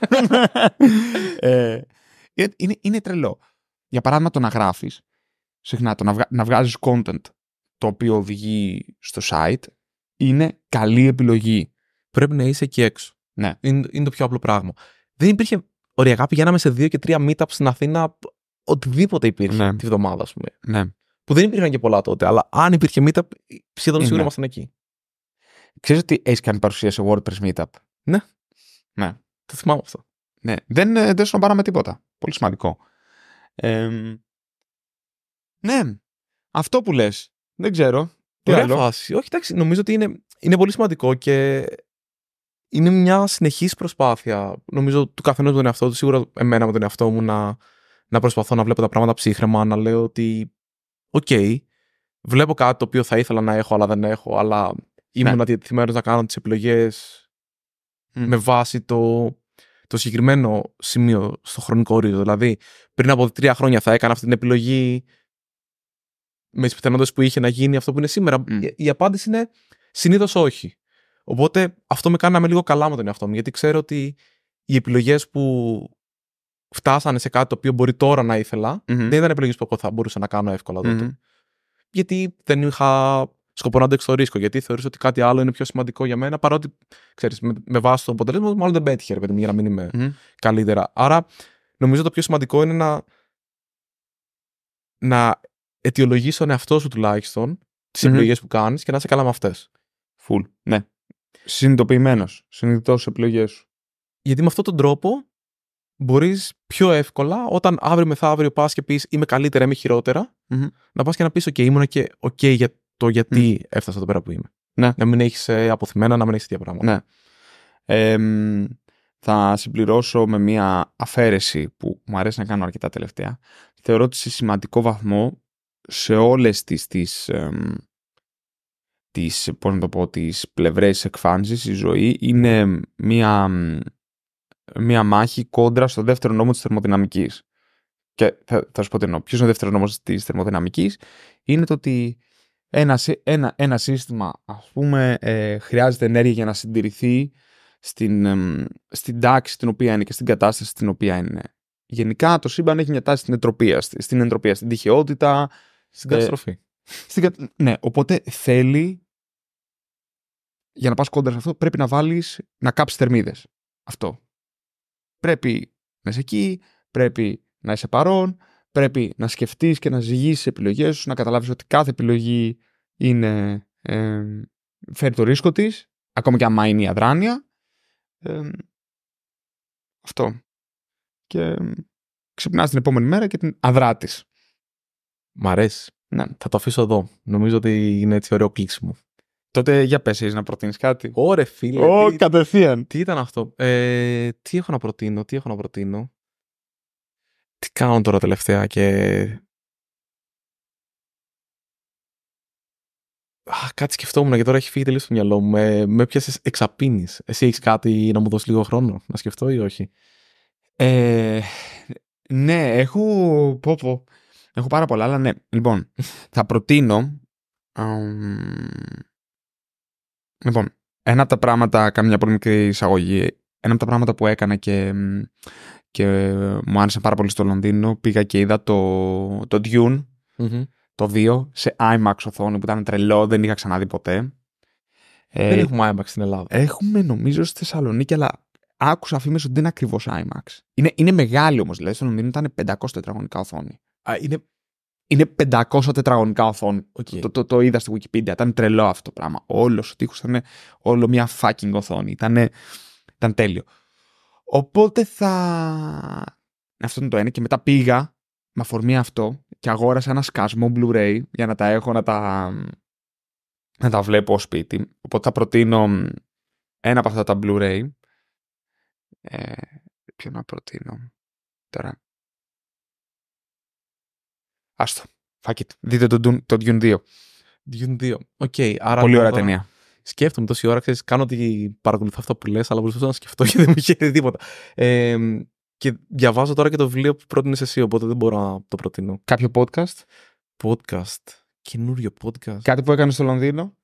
ε, είναι, είναι τρελό. Για παράδειγμα, το να γράφεις συχνά, το να, βγα, να βγάζεις content το οποίο οδηγεί στο site είναι καλή επιλογή. Πρέπει να είσαι εκεί έξω. Ναι. Είναι, είναι το πιο απλό πράγμα. Δεν υπήρχε. Οριακά πηγαίναμε σε δύο και τρία meetups στην Αθήνα, οτιδήποτε υπήρχε ναι. τη βδομάδα, ας πούμε. Ναι. Που δεν υπήρχαν και πολλά τότε, αλλά αν υπήρχε meetup, σχεδόν σίγουρα ήμασταν εκεί. Ξέρεις ότι έχεις κάνει παρουσία σε WordPress meetup? Ναι. Ναι. Το θυμάμαι αυτό. Ναι. Δεν, δεν σου πάραμε τίποτα. Πολύ σημαντικό. Ε, ναι. Αυτό που λες. Δεν ξέρω. Τι Ωραία άλλο? φάση. Όχι, εντάξει, νομίζω ότι είναι, είναι πολύ σημαντικό και είναι μια συνεχής προσπάθεια. Νομίζω του καθενός με τον εαυτό του, σίγουρα εμένα με τον εαυτό μου, να, να προσπαθώ να βλέπω τα πράγματα ψύχρεμα, να λέω ότι οκ, okay, βλέπω κάτι το οποίο θα ήθελα να έχω, αλλά δεν έχω, αλλά ήμουν ναι. διατεθειμένος να κάνω τις επιλογές mm. με βάση το, το συγκεκριμένο σημείο στο χρονικό ορίζοντα. Δηλαδή, πριν από τρία χρόνια θα έκανα αυτή την επιλογή με τις πιθανότητες που είχε να γίνει αυτό που είναι σήμερα. Mm. Η, η απάντηση είναι συνήθως όχι. Οπότε αυτό με κάνει να είμαι λίγο καλά με τον εαυτό μου, γιατί ξέρω ότι οι επιλογές που φτάσανε σε κάτι το οποίο μπορεί τώρα να ήθελα, mm-hmm. δεν ήταν επιλογές που θα μπορούσα να κάνω εύκολα τότε. Mm-hmm. Γιατί δεν είχα σκοπό να αντέξω το ρίσκο, γιατί θεωρούσα ότι κάτι άλλο είναι πιο σημαντικό για μένα, παρότι, ξέρεις, με, με βάση το αποτέλεσμα, μάλλον δεν πέτυχε, ρε παιδί μου, για να μην είμαι mm-hmm. καλύτερα. Άρα, νομίζω το πιο σημαντικό είναι να, να αιτιολογήσεις τον εαυτό σου τουλάχιστον τις mm-hmm. επιλογές που κάνεις και να είσαι καλά με αυτές. Φουλ. Ναι. Συνειδητοποιημένος. Συνειδητός στις επιλογές σου. Γιατί με αυτόν τον τρόπο μπορείς πιο εύκολα, όταν αύριο μεθαύριο πας και πεις είμαι καλύτερα, είμαι χειρότερα, mm-hmm. να πας και να πεις: OK, ήμουν και OK για το γιατί mm. έφτασα εδώ πέρα που είμαι. Ναι. Να μην έχεις αποθυμένα, να μην έχεις τέτοια πράγματα. Ναι. Ε, θα συμπληρώσω με μια αφαίρεση που μου αρέσει να κάνω αρκετά τελευταία. Θεωρώ ότι σε σημαντικό βαθμό σε όλες τις, τις, ε, τις, πώς να το πω, τις πλευρές εκφάνσης η ζωή είναι μια, μια μάχη κόντρα στο δεύτερο νόμο της θερμοδυναμικής. Και θα, θα σου πω τι εννοώ. Ποιος είναι ο δεύτερος νόμος της θερμοδυναμικής? Είναι το ότι ένα, ένα, ένα σύστημα, ας πούμε, ε, χρειάζεται ενέργεια για να συντηρηθεί στην, ε, στην τάξη στην οποία είναι και στην κατάσταση στην οποία είναι. Γενικά το σύμπαν έχει μια τάση στην εντροπία, στην εντροπία, στην τυχαιότητα. Στην καταστροφή. Ε, στην, ναι, οπότε θέλει, για να πας κόντρα σε αυτό, πρέπει να βάλεις, να κάψεις θερμίδες. Αυτό. Πρέπει να είσαι εκεί, πρέπει να είσαι παρόν, πρέπει να σκεφτείς και να ζυγίσεις τις επιλογές σου, να καταλάβεις ότι κάθε επιλογή είναι, ε, φέρει το ρίσκο της, ακόμα και άμα είναι η αδράνεια. Ε, Αυτό. Και ξυπνάς την επόμενη μέρα και την αδράτης. Μ' αρέσει. Ναι. Θα το αφήσω εδώ. Νομίζω ότι είναι έτσι ωραίο κλείσιμο. Τότε για πες εσείς να προτείνεις κάτι. Ωρε φίλε. Ω, τι... κατευθείαν. Τι ήταν αυτό. Ε, τι έχω να προτείνω, τι έχω να προτείνω. Τι κάνω τώρα τελευταία και... Α, κάτι σκεφτόμουν και τώρα έχει φύγει τελείως στο μυαλό μου. Με, με πιάσες εξαπίνεις. Εσύ έχεις κάτι να μου δώσει λίγο χρόνο να σκεφτώ ή όχι? Ε, ναι, έχω... Πω, πω. Έχω πάρα πολλά, αλλά ναι. Λοιπόν, θα προτείνω... Um... Λοιπόν, ένα από τα πράγματα, κάνω μια πολύ μικρή εισαγωγή, ένα από τα πράγματα που έκανα και, και μου άρεσε πάρα πολύ στο Λονδίνο, πήγα και είδα το, το Dune, mm-hmm. το δύο, σε άιμαξ οθόνη που ήταν τρελό, δεν είχα ξαναδεί ποτέ. Δεν ε, έχουμε άιμαξ στην Ελλάδα. Έχουμε νομίζω στη Θεσσαλονίκη, αλλά άκουσα φήμες ότι δεν είναι ακριβώς άιμαξ. Είναι, είναι μεγάλη όμως, δηλαδή στο Λονδίνο ήταν πεντακόσια τετραγωνικά οθόνη. Α, είναι... Είναι πεντακόσια τετραγωνικά οθόνη. Okay. Το, το, το είδα στη Wikipedia. Ήταν τρελό αυτό το πράγμα. Όλος ο τοίχος ήταν όλο μια fucking οθόνη. Ήταν, ήταν τέλειο. Οπότε θα... Αυτό είναι το ένα. Και μετά πήγα με αφορμή αυτό και αγόρασα ένα σκασμό Blu-ray για να τα έχω να τα, να τα βλέπω ως σπίτι. Οπότε θα προτείνω ένα από αυτά τα Blu-ray. Ε, ποιο να προτείνω τώρα. Άστο. Fuck it. Δείτε το, το, το Dune δύο. Dune δύο. Okay, άρα πολύ ωραία τώρα... ταινία. Σκέφτομαι τόση ώρα, ξέρεις, κάνω ότι παρακολουθώ αυτό που λες, αλλά προσπαθώ να σκεφτώ και δεν μου είχε τίποτα. Ε, και διαβάζω τώρα και το βιβλίο που πρότεινες εσύ, οπότε δεν μπορώ να το προτείνω. Κάποιο podcast? Podcast. Καινούριο podcast. Κάτι που έκανε στο Λονδίνο?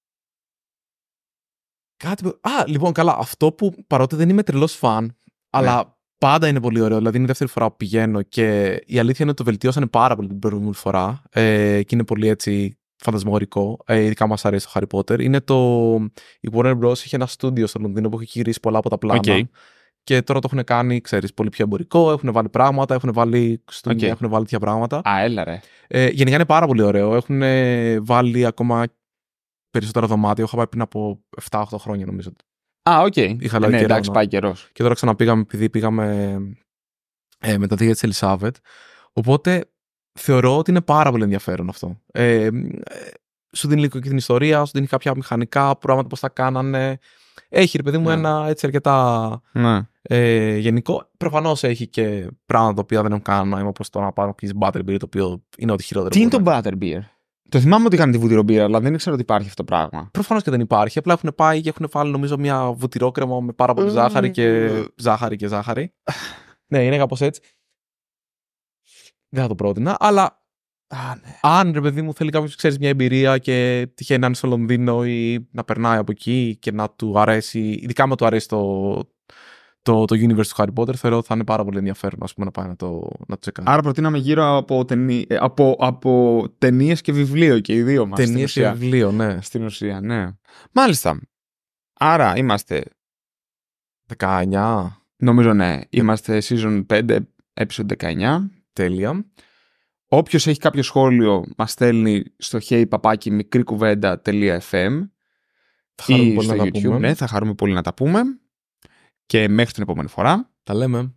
Κάτι που... Α, λοιπόν, καλά. Αυτό που παρότι δεν είμαι τρελός φαν, αλλά... Ναι. Πάντα είναι πολύ ωραίο. Δηλαδή, είναι η δεύτερη φορά που πηγαίνω και η αλήθεια είναι ότι το βελτιώσανε πάρα πολύ την προηγούμενη φορά. Ε, και είναι πολύ έτσι φαντασμαγορικό. Ε, ειδικά μας αρέσει το Harry Potter. Είναι το. Η Warner Bros. Είχε ένα στούντιο στο Λονδίνο που έχει γυρίσει πολλά από τα πλάνα. Okay. Και τώρα το έχουν κάνει, ξέρεις, πολύ πιο εμπορικό. Έχουν βάλει πράγματα, έχουν βάλει κοστούμια, okay. έχουν βάλει τέτοια πράγματα. Α, έλα ρε. Ε, γενικά είναι πάρα πολύ ωραίο. Έχουν βάλει ακόμα περισσότερα δωμάτια. Είχα πάει πριν από επτά οχτώ χρόνια, νομίζω. Α, οκ. Okay. Είχα ναι, εντάξει, πάει καιρός. Και τώρα ξαναπήγαμε, επειδή πήγαμε ε, με τα δίγια της Ελισάβετ. Οπότε θεωρώ ότι είναι πάρα πολύ ενδιαφέρον αυτό. Ε, ε, σου δίνει λίγο και την ιστορία, σου δίνει κάποια μηχανικά πράγματα, πώς τα κάνανε. Έχει, ρε παιδί μου, ναι. ένα έτσι αρκετά ναι. ε, γενικό. Προφανώς έχει και πράγματα τα οποία δεν έχουν κανένα νόημα, όπως το να πάρω και Butterbeer, το οποίο είναι ό,τι χειρότερο. Τι είναι το Butterbeer? Το θυμάμαι ότι είχαν τη βούτυρο-μπύρα, αλλά δεν ήξερα ότι υπάρχει αυτό το πράγμα. Προφανώς και δεν υπάρχει. Απλά έχουν πάει και έχουν βάλει, νομίζω, μια βουτυρόκρεμα με πάρα πολύ ζάχαρη και ζάχαρη και ζάχαρη. Ναι, είναι κάπως έτσι. Δεν θα το πρότεινα, αλλά Α, ναι. αν, ρε παιδί μου, θέλει κάποιος, ξέρεις, μια εμπειρία και τυχαίνει να είναι στο Λονδίνο ή να περνάει από εκεί και να του αρέσει, ειδικά με του αρέσει το, το, το universe του Harry Potter, θεωρώ ότι θα είναι πάρα πολύ ενδιαφέρον, ας πούμε, να πάει να το, να το τσεκάρει. Άρα προτείναμε γύρω από, ταινί... από, από ταινίες και βιβλίο και οι δύο μας. Ταινίες και βιβλίο, ναι. Στην ουσία, ναι. Μάλιστα. Άρα είμαστε δεκαεννιά. Νομίζω ναι. Είμαστε season πέντε, episode δεκαεννιά. Τέλεια. Όποιος έχει κάποιο σχόλιο μας στέλνει στο hey παπάκι μικρή κουβέντα τελεία εφ εμ ή στο YouTube. Ναι, θα χαρούμε πολύ να τα πούμε. Και μέχρι την επόμενη φορά. Τα λέμε.